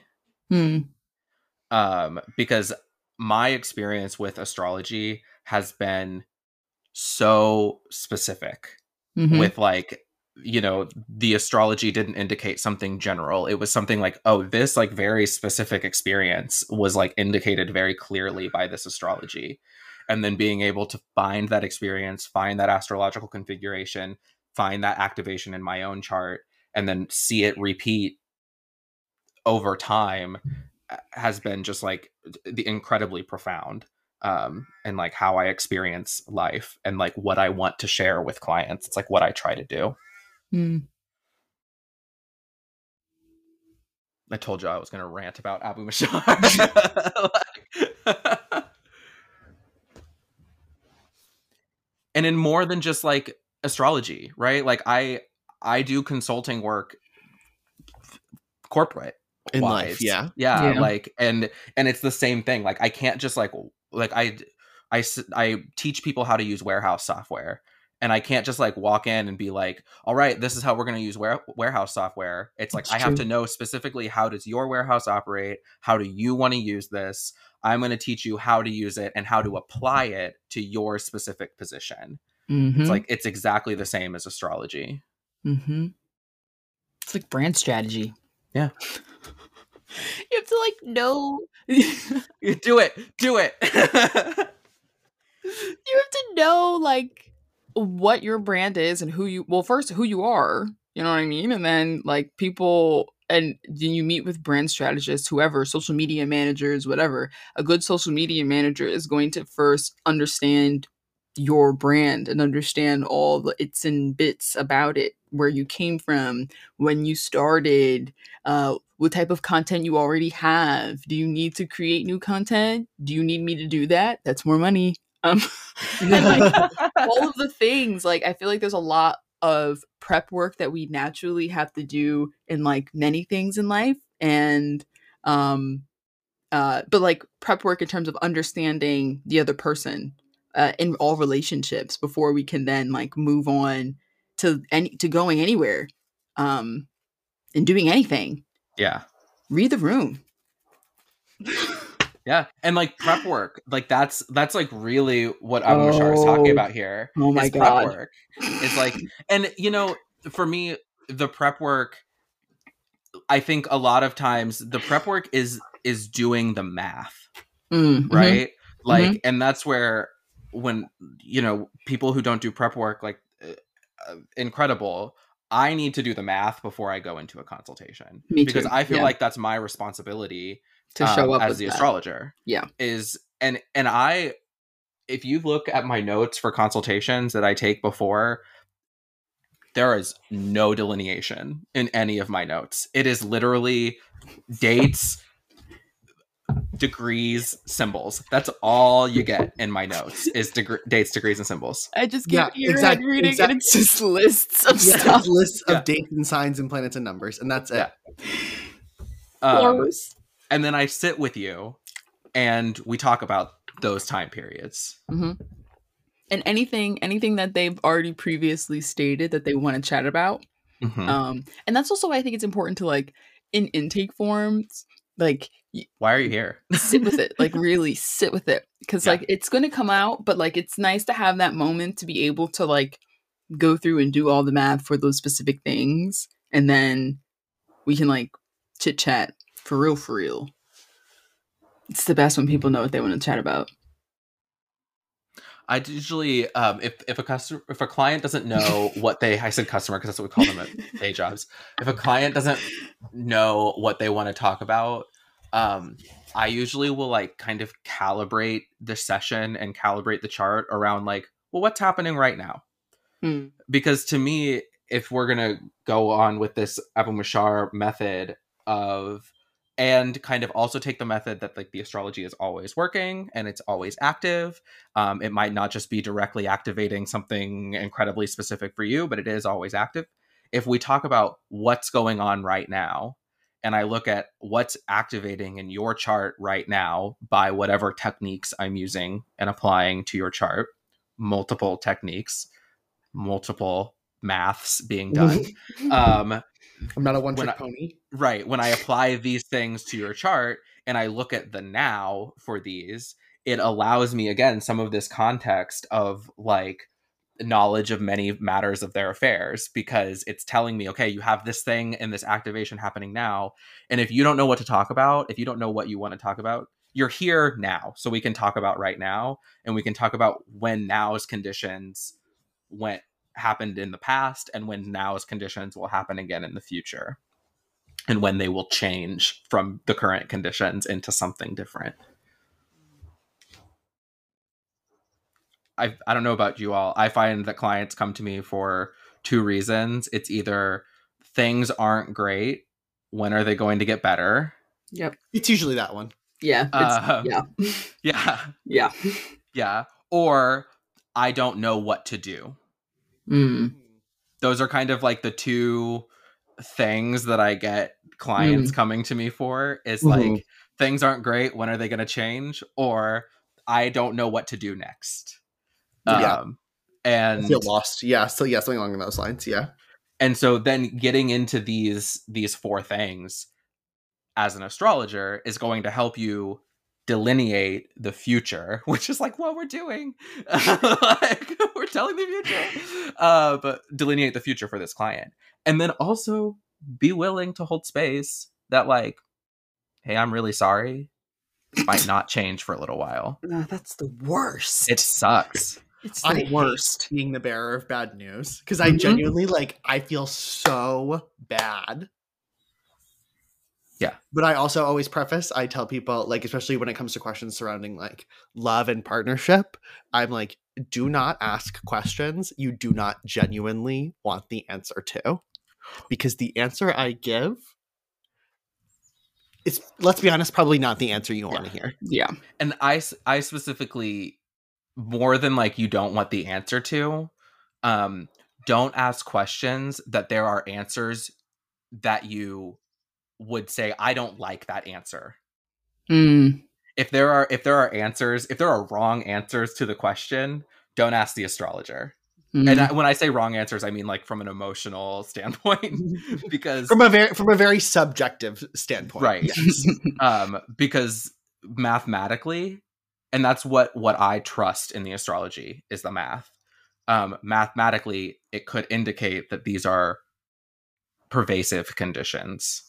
Speaker 3: Because my experience with astrology has been so specific with like, you know, the astrology didn't indicate something general. It was something like, oh, this like very specific experience was like indicated very clearly by this astrology. And then being able to find that experience, find that astrological configuration, find that activation in my own chart, and then see it repeat over time has been just like the incredibly profound. And like how I experience life and like what I want to share with clients. It's like what I try to do. I told you I was going to rant about Abu Bashar. And in more than just like astrology, right? Like I do consulting work corporate
Speaker 1: in life. Yeah.
Speaker 3: Like, and it's the same thing. Like I can't just like I teach people how to use warehouse software, and I can't just like walk in and be like, all right, this is how we're going to use warehouse software. It's like, I have to know specifically, how does your warehouse operate? How do you want to use this? I'm going to teach you how to use it and how to apply it to your specific position. It's like, it's exactly the same as astrology.
Speaker 2: It's like brand strategy.
Speaker 3: Yeah.
Speaker 2: You have to like know.
Speaker 3: You do it. You have
Speaker 2: to know like what your brand is and who you are, you know what I mean? And then like people, and then you meet with brand strategists, whoever, social media managers, whatever. A good social media manager is going to first understand your brand and understand all the its and bits about it, where you came from, when you started, what type of content you already have. Do you need to create new content? Do you need me to do that? That's more money. And like all of the things, like I feel like there's a lot of prep work that we naturally have to do in like many things in life, and but like prep work in terms of understanding the other person in all relationships before we can then like move on to going anywhere and doing anything.
Speaker 3: Yeah.
Speaker 2: Read the room.
Speaker 3: Yeah, and like prep work, like that's like really what Abu Mashar is talking about here.
Speaker 2: Oh my God.
Speaker 3: Prep work. It's like, and you know, for me, the prep work, I think a lot of times the prep work is doing the math, right? Like, and that's where when, you know, people who don't do prep work, like incredible. I need to do the math before I go into a consultation.
Speaker 2: Me
Speaker 3: because
Speaker 2: too.
Speaker 3: I feel like that's my responsibility
Speaker 2: to show up
Speaker 3: as the astrologer.
Speaker 2: Yeah.
Speaker 3: Is and I, if you look at my notes for consultations that I take before, there is no delineation in any of my notes. It is literally dates, degrees, symbols. That's all you get in my notes is dates, degrees, and symbols.
Speaker 2: I just keep hearing reading and it's just lists of stuff.
Speaker 1: Lists of dates and signs and planets and numbers, and that's it.
Speaker 3: And then I sit with you and we talk about those time periods.
Speaker 2: And anything that they've already previously stated that they want to chat about. And that's also why I think it's important to, like, in intake forms, like,
Speaker 3: why are you here?
Speaker 2: Sit with it. Like, really sit with it. Because, like, it's going to come out, but, like, it's nice to have that moment to be able to, like, go through and do all the math for those specific things. And then we can, like, chit-chat for real. It's the best when people know what they want to chat about.
Speaker 3: I usually, if a client doesn't know what I said customer because that's what we call them at day jobs. If a client doesn't know what they want to talk about, I usually will like kind of calibrate the session and calibrate the chart around like, well, what's happening right now? Because to me, if we're gonna go on with this Abu Mashar method and kind of also take the method that like the astrology is always working and it's always active. It might not just be directly activating something incredibly specific for you, but it is always active. If we talk about what's going on right now, and I look at what's activating in your chart right now by whatever techniques I'm using and applying to your chart, multiple techniques, multiple maths being done.
Speaker 1: I'm not a one-trick pony.
Speaker 3: Right. When I apply these things to your chart and I look at the now for these, it allows me, again, some of this context of like knowledge of many matters of their affairs, because it's telling me, okay, you have this thing and this activation happening now. And if you don't know what to talk about, if you don't know what you want to talk about, you're here now. So we can talk about right now, and we can talk about when now's conditions happened in the past and when now's conditions will happen again in the future, and when they will change from the current conditions into something different. I don't know about you all. I find that clients come to me for two reasons. It's either things aren't great, when are they going to get better?
Speaker 2: Yep.
Speaker 1: It's usually that one.
Speaker 2: Yeah.
Speaker 3: Yeah. Or I don't know what to do. Those are kind of like the two things that I get clients coming to me for, is like things aren't great, when are they going to change? Or I don't know what to do next. And
Speaker 1: I feel lost. Yeah. So yeah, something along those lines. Yeah.
Speaker 3: And so then getting into these four things as an astrologer is going to help you delineate the future, which is like what we're doing. Like, we're telling the future, but delineate the future for this client. And then also be willing to hold space that like, hey, I'm really sorry, this might not change for a little while.
Speaker 2: That's the worst.
Speaker 3: It sucks.
Speaker 2: It's the worst.
Speaker 1: Being the bearer of bad news, because I genuinely I feel so bad.
Speaker 3: Yeah.
Speaker 1: But I also always preface, I tell people, like, especially when it comes to questions surrounding like love and partnership, I'm like, do not ask questions you do not genuinely want the answer to, because the answer I give is, let's be honest, probably not the answer you want to hear.
Speaker 2: Yeah.
Speaker 3: And I specifically, more than like you don't want the answer to, don't ask questions that there are answers that you would say, I don't like that answer. If there are answers, if there are wrong answers to the question, don't ask the astrologer. And when I say wrong answers, I mean like from an emotional standpoint, because
Speaker 1: from a very subjective standpoint,
Speaker 3: right?
Speaker 1: Yes.
Speaker 3: Because mathematically, and that's what I trust in the astrology is the math. Mathematically, it could indicate that these are pervasive conditions.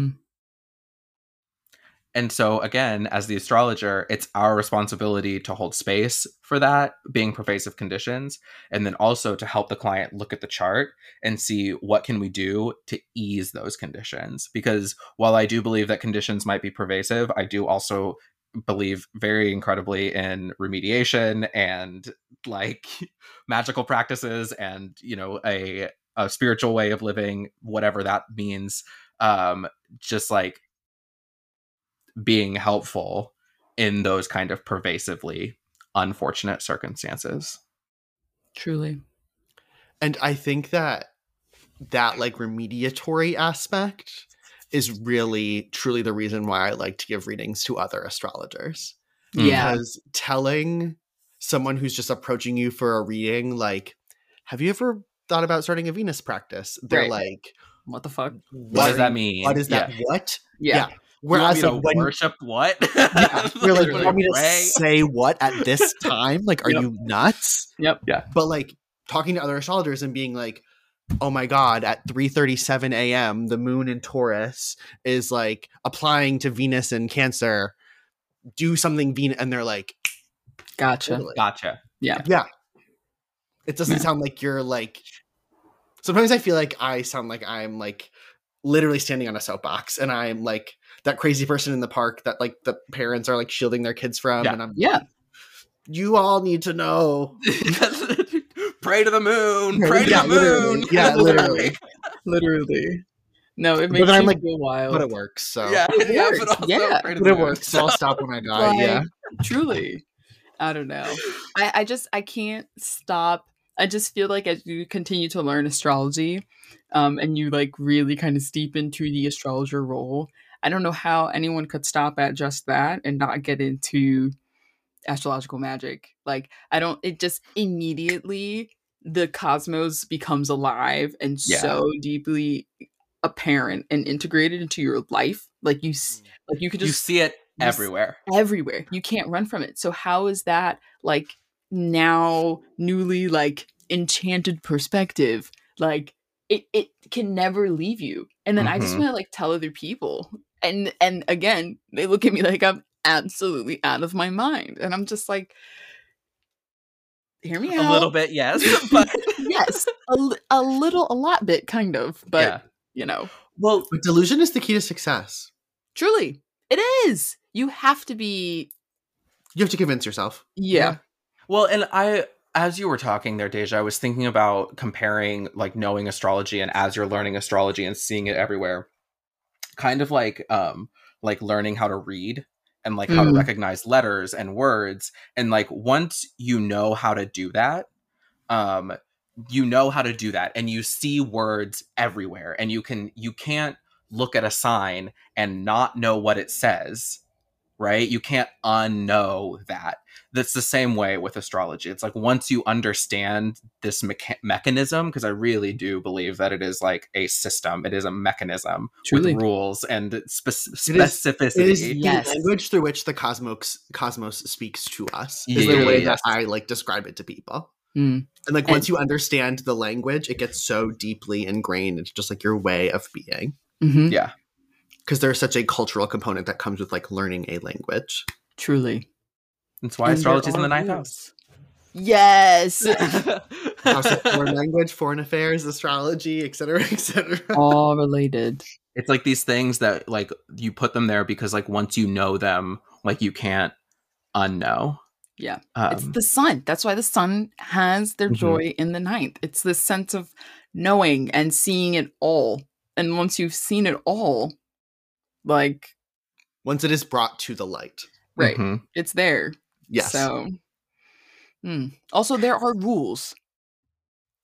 Speaker 3: And so again, as the astrologer, it's our responsibility to hold space for that being pervasive conditions, and then also to help the client look at the chart and see what can we do to ease those conditions. Because while I do believe that conditions might be pervasive, I do also believe very incredibly in remediation and like magical practices and, you know, a spiritual way of living, whatever that means. Just like being helpful in those kind of pervasively unfortunate circumstances.
Speaker 2: Truly.
Speaker 1: And I think that like remediatory aspect is really truly the reason why I like to give readings to other astrologers.
Speaker 2: Yeah.
Speaker 1: Because telling someone who's just approaching you for a reading, like, have you ever thought about starting a Venus practice? They're like,
Speaker 2: what the fuck?
Speaker 3: What does that mean?
Speaker 1: What is that? What?
Speaker 2: Yeah.
Speaker 1: Whereas
Speaker 3: like worship what?
Speaker 1: You're like, you want me to say what at this time? Like, are you nuts?
Speaker 2: Yep.
Speaker 3: Yeah.
Speaker 1: But like talking to other astrologers and being like, oh my God, at 3:37 a.m., the moon in Taurus is like applying to Venus in Cancer. Do something Venus. And they're like,
Speaker 2: gotcha.
Speaker 1: Totally.
Speaker 3: Gotcha.
Speaker 2: Yeah.
Speaker 1: Yeah. It doesn't sound like you're like, sometimes I feel like I sound like I'm like literally standing on a soapbox and I'm like that crazy person in the park that like the parents are like shielding their kids from.
Speaker 3: Yeah.
Speaker 1: And I'm you all need to know.
Speaker 3: Pray to the moon. Pray to the moon.
Speaker 1: Yeah, literally.
Speaker 2: Literally. No, it makes me feel wild.
Speaker 1: But it works. So
Speaker 2: it works.
Speaker 1: But it works. So I'll stop when I die.
Speaker 2: Like,
Speaker 1: yeah.
Speaker 2: Truly. I don't know. I can't stop. I just feel like as you continue to learn astrology, and you like really kind of steep into the astrologer role, I don't know how anyone could stop at just that and not get into astrological magic. Like it just immediately the cosmos becomes alive and so deeply apparent and integrated into your life. Like you could just
Speaker 3: you see it everywhere.
Speaker 2: You can't run from it. So how is that like now newly like enchanted perspective? Like it can never leave you. And then I just want to like tell other people. And again, they look at me like I'm absolutely out of my mind. And I'm just like, hear me out.
Speaker 3: A little bit, yes. But
Speaker 2: yes. A lot bit, kind of. But you know.
Speaker 1: Well, but delusion is the key to success.
Speaker 2: Truly. It is. You have to
Speaker 1: convince yourself.
Speaker 2: Yeah.
Speaker 3: Well, and as you were talking there, Deja, I was thinking about comparing like knowing astrology and as you're learning astrology and seeing it everywhere, kind of like learning how to read and like how to recognize letters and words. And like once you know how to do that, and you see words everywhere, and you can't look at a sign and not know what it says, right? You can't unknow that. That's the same way with astrology. It's like once you understand this mechanism, because I really do believe that it is like a system, it is a mechanism with rules and specificity.
Speaker 1: It is the language through which the cosmos speaks to us. Is the way that I like describe it to people. And like once you understand the language, it gets so deeply ingrained into just like your way of being.
Speaker 3: Yeah.
Speaker 1: Because there's such a cultural component that comes with like learning a language.
Speaker 2: Truly.
Speaker 3: That's why astrology is in the 9th house.
Speaker 2: Yes.
Speaker 1: House of foreign language, foreign affairs, astrology, etc., etc.
Speaker 2: All related.
Speaker 3: It's like these things that like you put them there because like once you know them, like you can't unknow.
Speaker 2: Yeah. It's the sun. That's why the sun has their joy in the 9th. It's this sense of knowing and seeing it all. And once you've seen it all, like
Speaker 1: once it is brought to the light.
Speaker 2: Right. It's there.
Speaker 1: Yes.
Speaker 2: So also there are rules.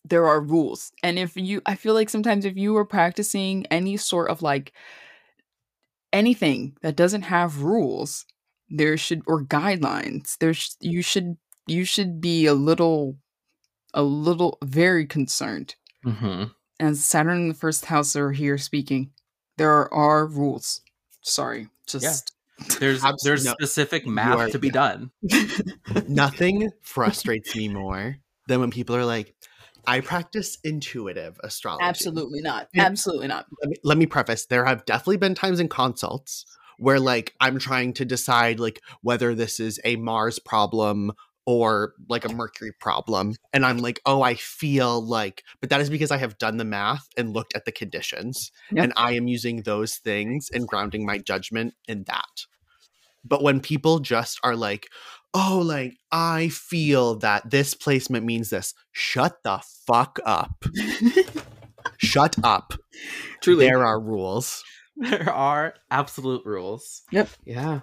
Speaker 2: there are rules. And I feel like sometimes if you are practicing any sort of like anything that doesn't have rules, or guidelines, you should be a little very concerned.
Speaker 3: Mm-hmm.
Speaker 2: As Saturn in the first house are here speaking, there are rules. Sorry, just
Speaker 3: there's specific math to be done.
Speaker 1: Nothing frustrates me more than when people are like, I practice intuitive astrology.
Speaker 2: Absolutely not. Absolutely not.
Speaker 1: Let me preface, there have definitely been times in consults where like I'm trying to decide like whether this is a Mars problem or like a Mercury problem. And I'm like, oh, I feel like, but that is because I have done the math and looked at the conditions. Yep. And I am using those things and grounding my judgment in that. But when people just are like, oh, like, I feel that this placement means this. Shut the fuck up. Shut up.
Speaker 2: Truly.
Speaker 1: There are rules.
Speaker 3: There are absolute rules.
Speaker 2: Yep.
Speaker 3: Yeah.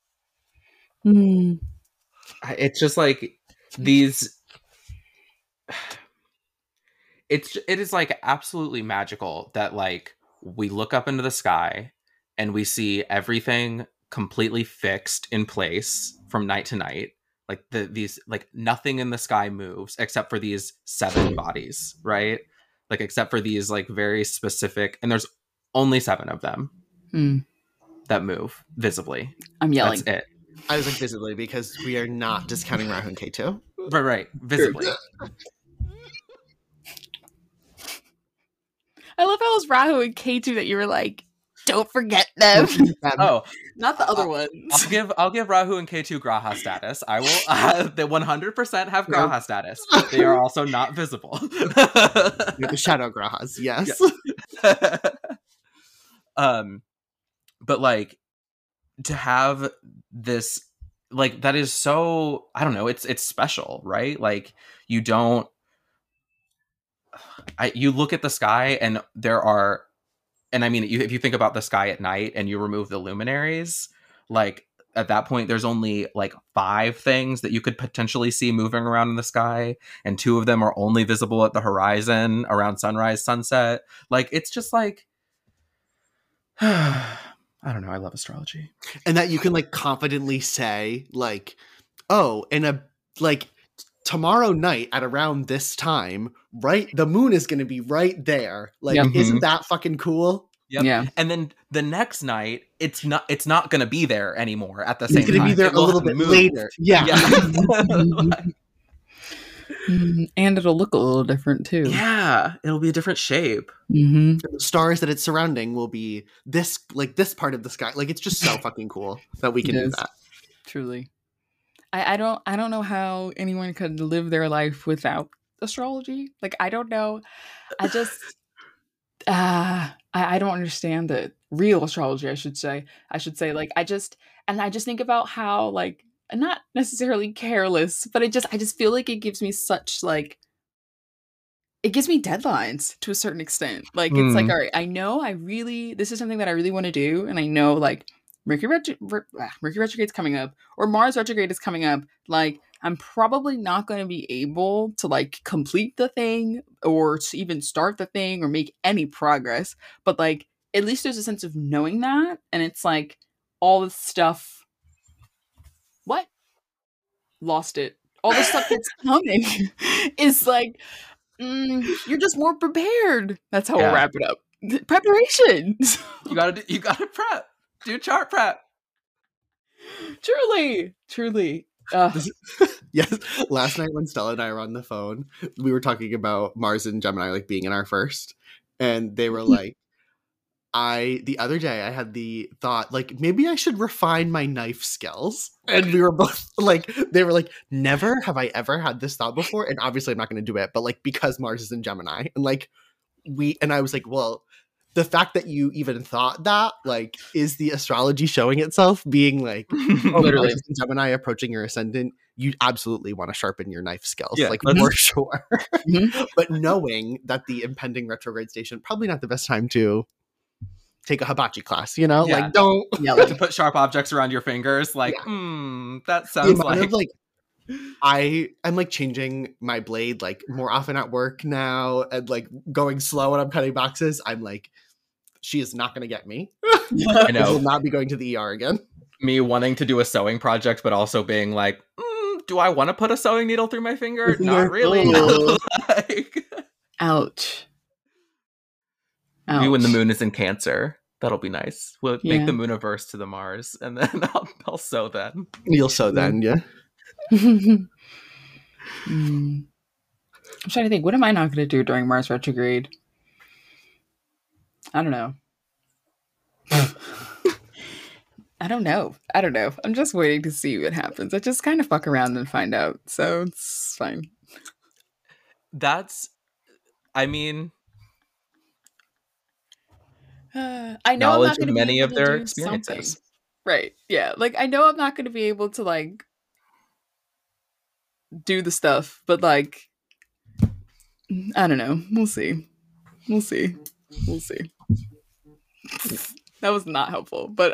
Speaker 3: It's just like these. It is like absolutely magical that like we look up into the sky and we see everything completely fixed in place from night to night. Like these like nothing in the sky moves except for these 7 bodies, right? Like except for these like very specific, and there's only 7 of them that move visibly.
Speaker 2: I'm yelling.
Speaker 3: That's it.
Speaker 1: I was like visibly because we are not discounting Rahu and Ketu.
Speaker 3: Right. Visibly.
Speaker 2: I love how it was Rahu and Ketu that you were like, don't forget them.
Speaker 3: Oh,
Speaker 2: not the other ones.
Speaker 3: I'll give Rahu and Ketu Graha status. I will. They 100% have Graha status. They are also not visible.
Speaker 1: The shadow Grahas, yes.
Speaker 3: But like to have this, like that is so, I don't know. It's special, right? Like you don't. You look at the sky and there are. And I mean, if you think about the sky at night and you remove the luminaries, like at that point, there's only like 5 things that you could potentially see moving around in the sky. And 2 of them are only visible at the horizon around sunrise, sunset. Like, it's just like, I don't know. I love astrology.
Speaker 1: And that you can like confidently say like, oh, tomorrow night at around this time, right? The moon is going to be right there. Like, isn't that fucking cool?
Speaker 3: Yep. Yeah. And then the next night, it's not going to be there anymore at the same time. It's going
Speaker 1: to be there a little bit later. Yeah.
Speaker 2: And it'll look a little different too.
Speaker 3: Yeah. It'll be a different shape.
Speaker 1: Mm-hmm. The stars that it's surrounding will be this part of the sky. Like, it's just so fucking cool that we can do that.
Speaker 2: Truly. I don't know how anyone could live their life without astrology. Like, I don't know. I just I don't understand the real astrology, I should say. Like I just think about how like not necessarily careless, but I just feel like it gives me such like it gives me deadlines to a certain extent. Like it's like, all right, I know this is something that I really want to do, and I know like Mercury retrograde's coming up, or Mars retrograde is coming up. Like, I'm probably not going to be able to like complete the thing or to even start the thing or make any progress. But like, at least there's a sense of knowing that. And it's like all this stuff. What? Lost it. All the stuff that's coming is like, you're just more prepared. That's how we'll wrap it up. Preparation.
Speaker 3: You gotta prep. Do chart prep.
Speaker 2: Truly.
Speaker 1: Yes. Last night when Stella and I were on the phone, we were talking about Mars and Gemini like being in our first, and they were like, the other day I had the thought like maybe I should refine my knife skills, and we were both like, they were like, never have I ever had this thought before, and obviously I'm not going to do it, but like because Mars is in Gemini, and like I was like, well, the fact that you even thought that, like, is the astrology showing itself being like, literally, Gemini approaching your ascendant, you absolutely want to sharpen your knife skills, like, for sure. But knowing that the impending retrograde station, probably not the best time to take a hibachi class, you know? Like, don't...
Speaker 3: Yeah, like to put sharp objects around your fingers, like, that sounds like...
Speaker 1: I'm like changing my blade like more often at work now and like going slow when I'm cutting boxes. I'm like, she is not going to get me.
Speaker 3: I know.
Speaker 1: I will not be going to the ER again.
Speaker 3: Me wanting to do a sewing project, but also being like, do I want to put a sewing needle through my finger? Not really. Like,
Speaker 2: Ouch.
Speaker 3: maybe when the moon is in Cancer, that'll be nice. We'll make the mooniverse to the Mars, and then I'll sew then.
Speaker 1: You'll sew then, yeah.
Speaker 2: I'm trying to think, what am I not going to do during Mars retrograde? I don't know. I don't know. I'm just waiting to see what happens. I just kind of fuck around and find out. So it's fine.
Speaker 3: I mean,
Speaker 2: I know
Speaker 3: knowledge
Speaker 2: I'm not
Speaker 3: of many of their experiences.
Speaker 2: Something. Right. Yeah. Like, I know I'm not going to be able to, like, do the stuff, but, like, I don't know. We'll see. That was not helpful, but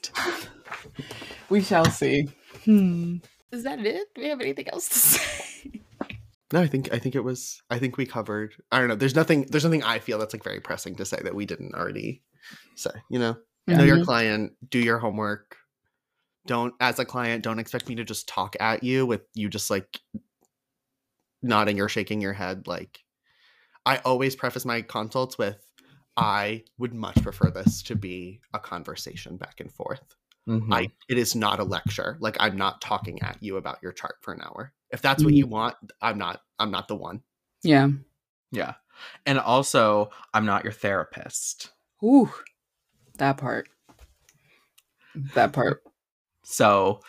Speaker 2: we shall see. Is that it? Do we have anything else to say?
Speaker 1: No, I think we covered. I don't know. There's nothing I feel that's like very pressing to say that we didn't already say, you know? Know your client, do your homework. As a client, don't expect me to just talk at you with you just like nodding or shaking your head. Like, I always preface my consults with, I would much prefer this to be a conversation back and forth. Mm-hmm. It is not a lecture. Like, I'm not talking at you about your chart for an hour. If that's what you want, I'm not the one.
Speaker 2: Yeah.
Speaker 3: Yeah. And also, I'm not your therapist.
Speaker 2: Ooh. That part.
Speaker 3: So,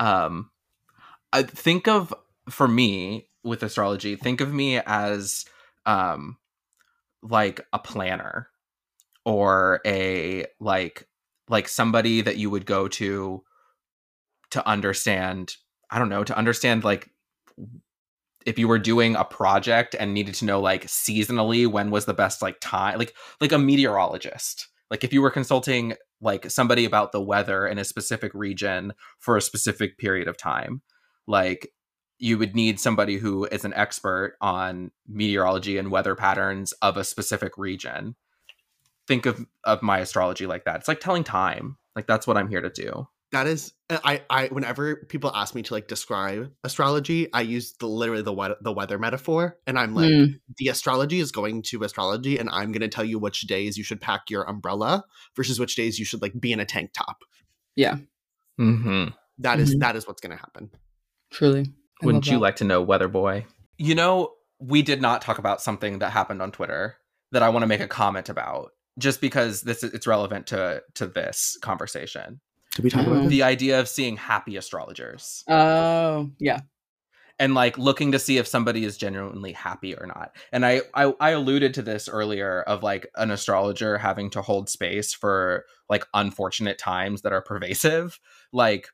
Speaker 3: I think of, for me with astrology, think of me as like a planner or a like somebody that you would go to understand, I don't know, to understand like if you were doing a project and needed to know like seasonally when was the best like time, like a meteorologist. Like if you were consulting like somebody about the weather in a specific region for a specific period of time, like you would need somebody who is an expert on meteorology and weather patterns of a specific region. Think of my astrology like that. It's like telling time. Like that's what I'm here to do.
Speaker 1: That is, I whenever people ask me to like describe astrology, I use literally the weather metaphor, and I'm like, the astrology is going to astrology, and I'm going to tell you which days you should pack your umbrella versus which days you should like be in a tank top.
Speaker 2: Yeah,
Speaker 1: that is what's going to happen.
Speaker 2: Truly,
Speaker 3: wouldn't you like to know, Weather Boy? You know, we did not talk about something that happened on Twitter that I want to make a comment about, just because it's relevant to this conversation.
Speaker 1: Did we talk about
Speaker 3: the idea of seeing happy astrologers?
Speaker 2: Oh, yeah.
Speaker 3: And like looking to see if somebody is genuinely happy or not. And I alluded to this earlier of like an astrologer having to hold space for like unfortunate times that are pervasive. Like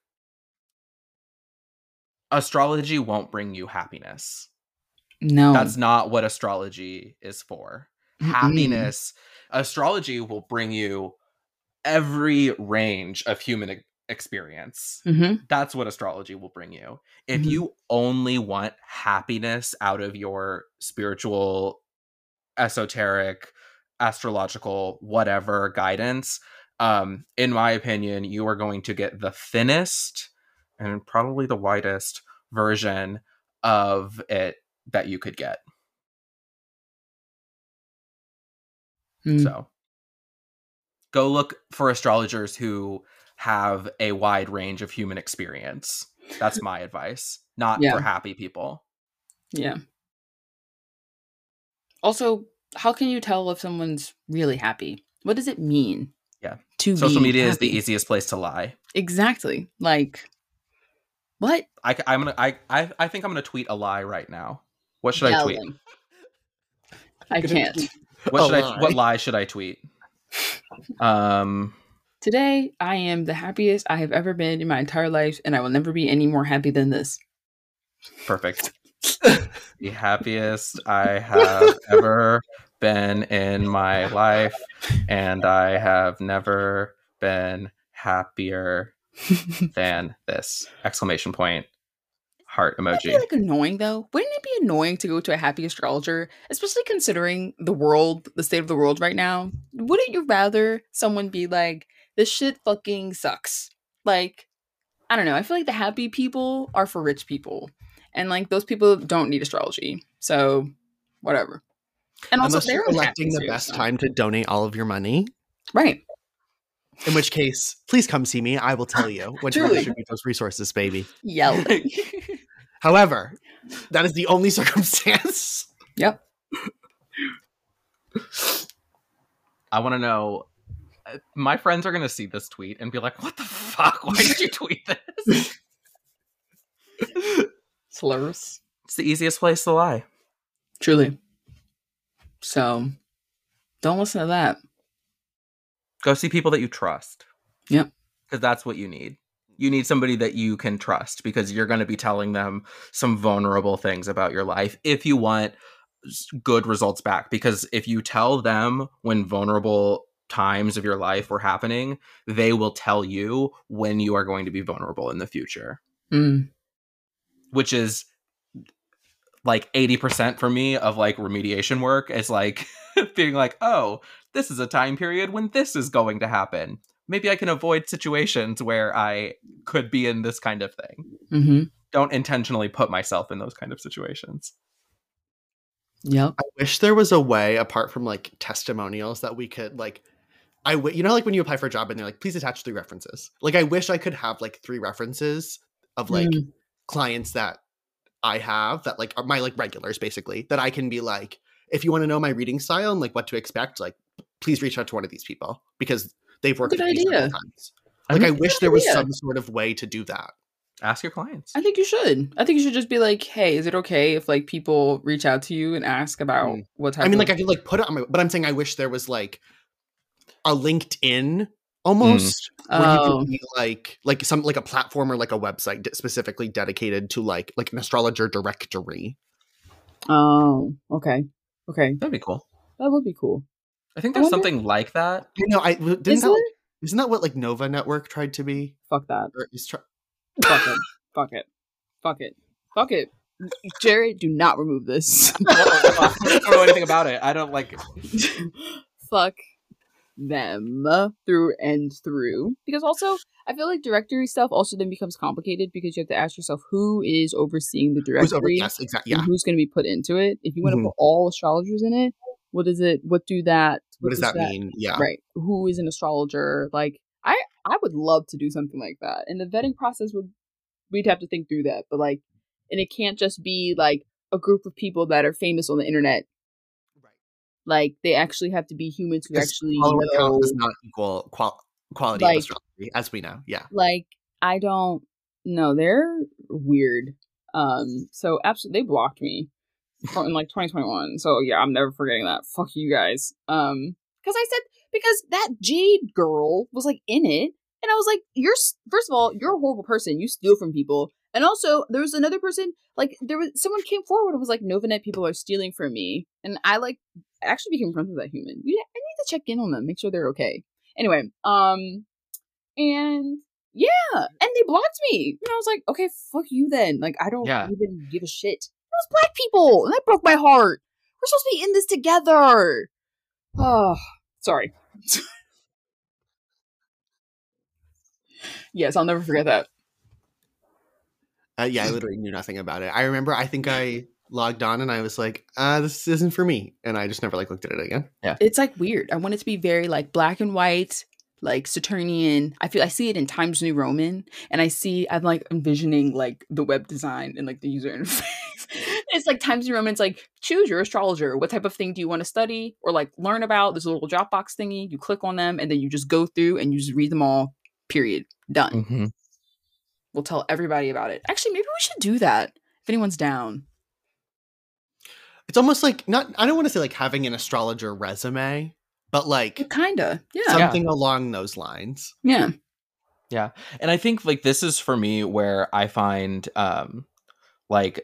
Speaker 3: astrology won't bring you happiness.
Speaker 2: No.
Speaker 3: That's not what astrology is for. Happiness. Astrology will bring you every range of human experience. That's what astrology will bring you. If you only want happiness out of your spiritual, esoteric, astrological, whatever guidance, in my opinion, you are going to get the thinnest and probably the widest version of it that you could get. So go look for astrologers who have a wide range of human experience. That's my advice. Not for happy people.
Speaker 2: Yeah. Also, how can you tell if someone's really happy? What does it mean?
Speaker 3: Yeah.
Speaker 2: To
Speaker 3: social media
Speaker 2: happy?
Speaker 3: Is the easiest place to lie.
Speaker 2: Exactly. Like, what?
Speaker 3: I think I'm gonna tweet a lie right now. What should I tweet?
Speaker 2: I can't.
Speaker 3: What lie should I tweet?
Speaker 2: Today, I am the happiest I have ever been in my entire life, and I will never be any more happy than this.
Speaker 3: Perfect. The happiest I have ever been in my life, and I have never been happier than this! Exclamation point. heart emoji.
Speaker 2: Wouldn't it be like annoying though? Wouldn't it be annoying to go to a happy astrologer, especially considering the state of the world right now? Wouldn't you rather someone be like, this shit fucking sucks? Like, I don't know. I feel like the happy people are for rich people, and like those people don't need astrology. So, whatever. And also,
Speaker 1: unless
Speaker 2: they're
Speaker 1: you're electing the best time to donate all of your money,
Speaker 2: right?
Speaker 1: In which case, please come see me. I will tell you when to distribute those resources, baby.
Speaker 2: Yell.
Speaker 1: However, that is the only circumstance.
Speaker 2: Yep.
Speaker 3: I want to know. My friends are going to see this tweet and be like, "What the fuck? Why did you tweet this?"
Speaker 2: Slurs.
Speaker 3: It's the easiest place to lie.
Speaker 2: Truly. So, don't listen to that.
Speaker 3: Go see people that you trust.
Speaker 2: Yep.
Speaker 3: Because that's what you need. You need somebody that you can trust because you're going to be telling them some vulnerable things about your life if you want good results back. Because if you tell them when vulnerable times of your life were happening, they will tell you when you are going to be vulnerable in the future. Which is like 80% for me of like remediation work. Is like being like, oh, this is a time period when this is going to happen. Maybe I can avoid situations where I could be in this kind of thing. Don't intentionally put myself in those kind of situations.
Speaker 2: Yep.
Speaker 1: I wish there was a way, apart from like testimonials, that we could like, you know, like when you apply for a job and they're like, please attach 3 references. Like, I wish I could have like 3 references of like clients that I have that like are my like regulars, basically, that I can be like, if you want to know my reading style and like what to expect, like please reach out to one of these people because they've worked with me several times. Like, I wish there was some sort of way to do that.
Speaker 3: Ask your clients.
Speaker 2: I think you should. I think you should just be like, hey, is it okay if like people reach out to you and ask about what type
Speaker 1: I mean, like I could like put it on my, but I'm saying I wish there was like a LinkedIn almost where you could be like some like a platform or like a website specifically dedicated to like an astrologer directory.
Speaker 2: Oh, okay.
Speaker 3: That'd be cool.
Speaker 2: That would be cool.
Speaker 3: I think there's something like that.
Speaker 1: You know, isn't that what like Nova Network tried to be?
Speaker 2: Fuck that.
Speaker 3: Fuck
Speaker 2: it. Jared, do not remove this.
Speaker 3: I don't know anything about it. I don't like it.
Speaker 2: Fuck them through and through. Because also, I feel like directory stuff also then becomes complicated because you have to ask yourself who is overseeing the directory.
Speaker 1: Yes, exactly. Yeah.
Speaker 2: And who's going to be put into it. If you want to put all astrologers in it, what does that
Speaker 1: mean? Yeah.
Speaker 2: Right. Who is an astrologer? Like, I would love to do something like that. And the vetting process we'd have to think through that. But like, and it can't just be like a group of people that are famous on the internet.
Speaker 1: Right.
Speaker 2: Like, they actually have to be humans who actually
Speaker 1: know. Does not equal quality of astrology, as we know. Yeah.
Speaker 2: Like, I don't know. They're weird. So absolutely, they blocked me in like 2021. So yeah, I'm never forgetting that. Fuck you guys. Because that Jade girl was like in it, and I was like, first of all, you're a horrible person. You steal from people. And also, there was another person, like, someone came forward and was like, Novanet people are stealing from me. And I, like, actually became friends with that human. I need to check in on them, make sure they're okay. Anyway, and yeah, and they blocked me. And I was like, okay, fuck you then. Like, I don't even give a shit. It was black people, and that broke my heart. We're supposed to be in this together. Oh, sorry. Yes, I'll never forget that.
Speaker 1: Yeah, I literally knew nothing about it. I remember, I think I logged on and I was like, this isn't for me. And I just never like looked at it again.
Speaker 3: Yeah.
Speaker 2: It's like weird. I want it to be very like black and white, like Saturnian. I see it in Times New Roman, and I'm like envisioning like the web design and like the user interface. It's like Times New Roman. It's like, choose your astrologer. What type of thing do you want to study or like learn about? There's a little Dropbox thingy. You click on them and then you just go through and you just read them all. Period. Done.
Speaker 3: Mm-hmm.
Speaker 2: We'll tell everybody about it. Actually, maybe we should do that if anyone's down.
Speaker 1: It's almost like I don't want to say like having an astrologer resume, but like
Speaker 2: kinda, yeah,
Speaker 1: something along those lines.
Speaker 2: Yeah.
Speaker 3: Yeah. And I think like this is for me where I find like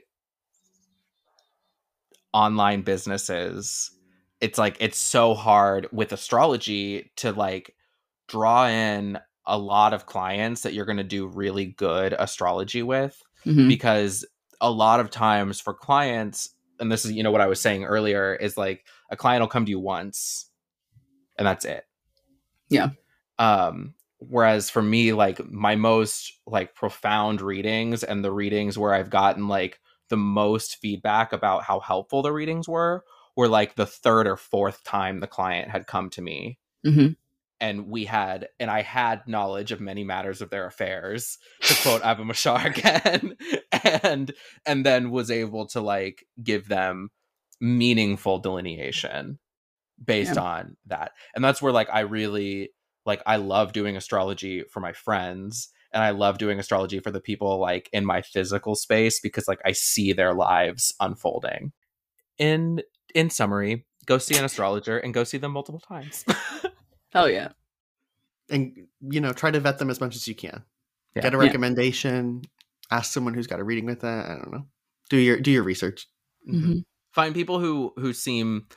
Speaker 3: online businesses, it's like it's so hard with astrology to like draw in a lot of clients that you're going to do really good astrology with, because a lot of times for clients, and this is, you know, what I was saying earlier, is like a client will come to you once and that's it.
Speaker 2: Yeah.
Speaker 3: Whereas for me, like my most like profound readings and the readings where I've gotten like the most feedback about how helpful the readings were like the third or fourth time the client had come to me.
Speaker 2: Mm-hmm.
Speaker 3: And I had knowledge of many matters of their affairs, to quote Ava Mashar again, and then was able to like give them meaningful delineation based on that. And that's where like I really like, I love doing astrology for my friends, and I love doing astrology for the people like in my physical space, because like I see their lives unfolding. In summary, go see an astrologer and go see them multiple times.
Speaker 2: Hell yeah.
Speaker 1: And, you know, try to vet them as much as you can.
Speaker 3: Yeah.
Speaker 1: Get a recommendation. Ask someone who's got a reading with that. I don't know. Do your research.
Speaker 2: Mm-hmm.
Speaker 3: Find people who seem,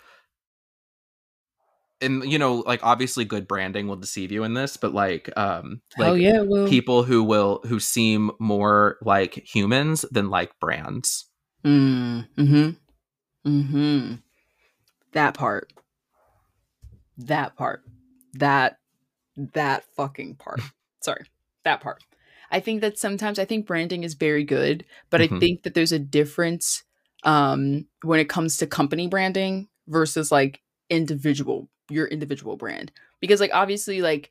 Speaker 3: and you know, like obviously good branding will deceive you in this, but like people who seem more like humans than like brands.
Speaker 2: Mm-hmm. Mm-hmm. That part. That fucking part. Sorry. That part. I think that sometimes branding is very good, but I think that there's a difference when it comes to company branding versus like your individual brand. Because like obviously like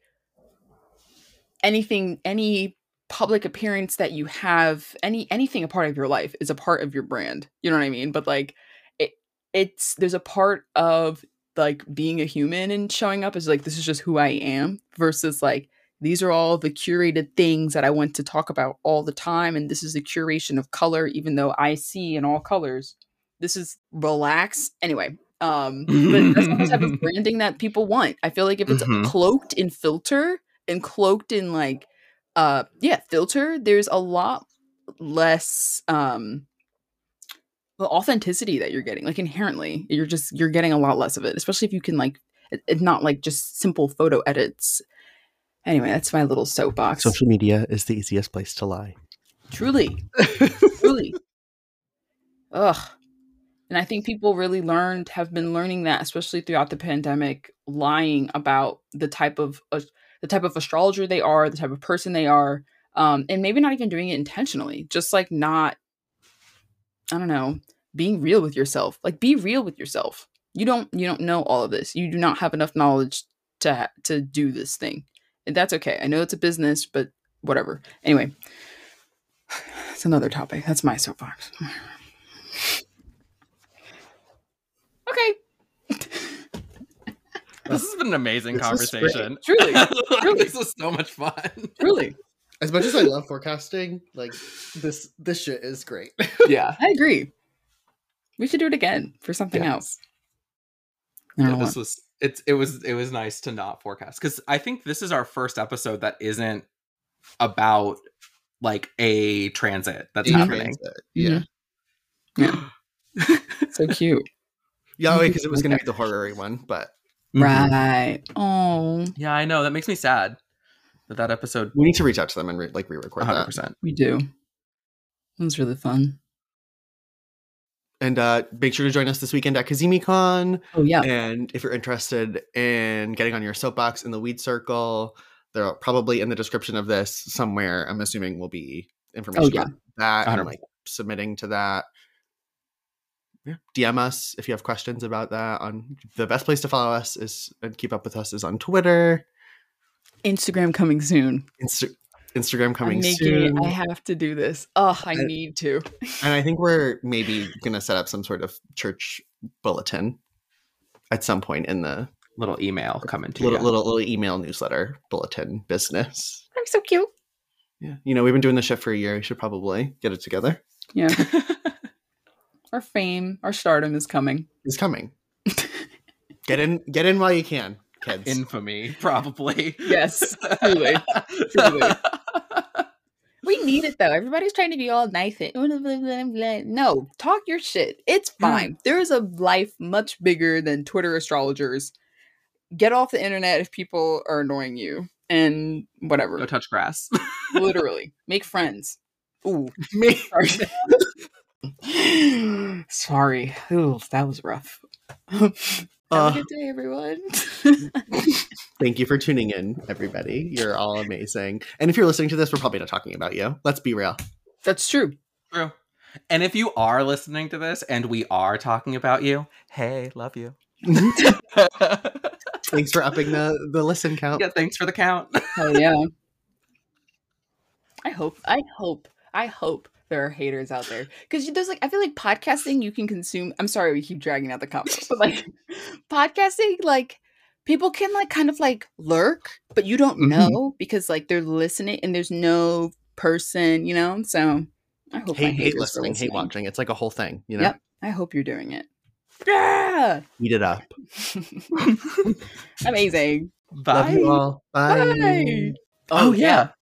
Speaker 2: any public appearance that you have, anything a part of your life is a part of your brand. You know what I mean? But like there's a part of like being a human and showing up as like, this is just who I am, versus like, these are all the curated things that I want to talk about all the time. And this is a curation of color, even though I see in all colors. This is relax. Anyway, but that's not the type of branding that people want. I feel like if it's cloaked in filter and cloaked in like, filter, there's a lot less, the authenticity that you're getting, like inherently, you're getting a lot less of it, especially if you can like, it's not like just simple photo edits. Anyway, that's my little soapbox.
Speaker 1: Social media is the easiest place to lie.
Speaker 2: Truly. Ugh. And I think people really have been learning that, especially throughout the pandemic, lying about the type of astrologer they are, the type of person they are, and maybe not even doing it intentionally, just like not, I don't know, being real with yourself. Like, be real with yourself. You don't know all of this. You do not have enough knowledge to do this thing. And that's okay. I know it's a business, but whatever. Anyway, it's another topic. That's my soapbox. Okay.
Speaker 3: This has been an amazing conversation.
Speaker 2: Truly.
Speaker 3: This was so much fun.
Speaker 2: Truly.
Speaker 1: As much as I love forecasting, like this shit is great.
Speaker 2: Yeah, I agree. We should do it again for something else.
Speaker 3: It was nice to not forecast, because I think this is our first episode that isn't about like a transit that's happening.
Speaker 1: Yeah.
Speaker 2: So cute.
Speaker 1: Yeah, because it was going to be the horror one, but
Speaker 2: right. Oh,
Speaker 3: yeah, I know, that makes me sad that episode.
Speaker 1: We need to reach out to them and re-record 100%.
Speaker 2: That. We do. It was really fun.
Speaker 1: And make sure to join us this weekend at KazimiCon.
Speaker 2: Oh, yeah.
Speaker 1: And if you're interested in getting on your soapbox in the Weed Circle, they're probably in the description of this somewhere. I'm assuming will be information about that and like submitting to that. Yeah. DM us if you have questions about that. The best place to follow us and keep up with us is on Twitter.
Speaker 2: Instagram coming soon.
Speaker 1: Instagram coming soon.
Speaker 2: I have to do this. Oh, I need to.
Speaker 1: And I think we're maybe going to set up some sort of church bulletin at some point in the
Speaker 3: little email coming to
Speaker 1: little email newsletter bulletin business.
Speaker 2: I'm so cute.
Speaker 1: Yeah. You know, we've been doing this shit for a year. We should probably get it together.
Speaker 2: Yeah. Our fame, our stardom is coming.
Speaker 1: It's coming. Get in while you can, kids.
Speaker 3: Infamy, probably.
Speaker 2: Yes. Truly. We need it though. Everybody's trying to be all nice and no, talk your shit. It's fine. There is a life much bigger than Twitter astrologers. Get off the internet if people are annoying you and whatever.
Speaker 3: Go touch grass.
Speaker 2: Literally. Make friends. Ooh. Sorry. Ooh, that was rough. Have a good day, everyone.
Speaker 1: Thank you for tuning in, everybody. You're all amazing. And if you're listening to this, we're probably not talking about you. Let's be real.
Speaker 2: That's true.
Speaker 3: True. And if you are listening to this and we are talking about you, hey, love you.
Speaker 1: Thanks for upping the listen count.
Speaker 3: Yeah, thanks for the count.
Speaker 2: Oh yeah. I hope there are haters out there, because there's like, I feel like podcasting you can consume. I'm sorry we keep dragging out the comments, but like podcasting, like people can like kind of like lurk, but you don't know because like they're listening and there's no person, you know. So I hope
Speaker 1: hate listening, hate watching. It's like a whole thing, you know.
Speaker 2: Yep. I hope you're doing it. Yeah.
Speaker 1: Eat it up.
Speaker 2: Amazing.
Speaker 3: Bye.
Speaker 1: Love you all. Bye.
Speaker 3: Oh yeah.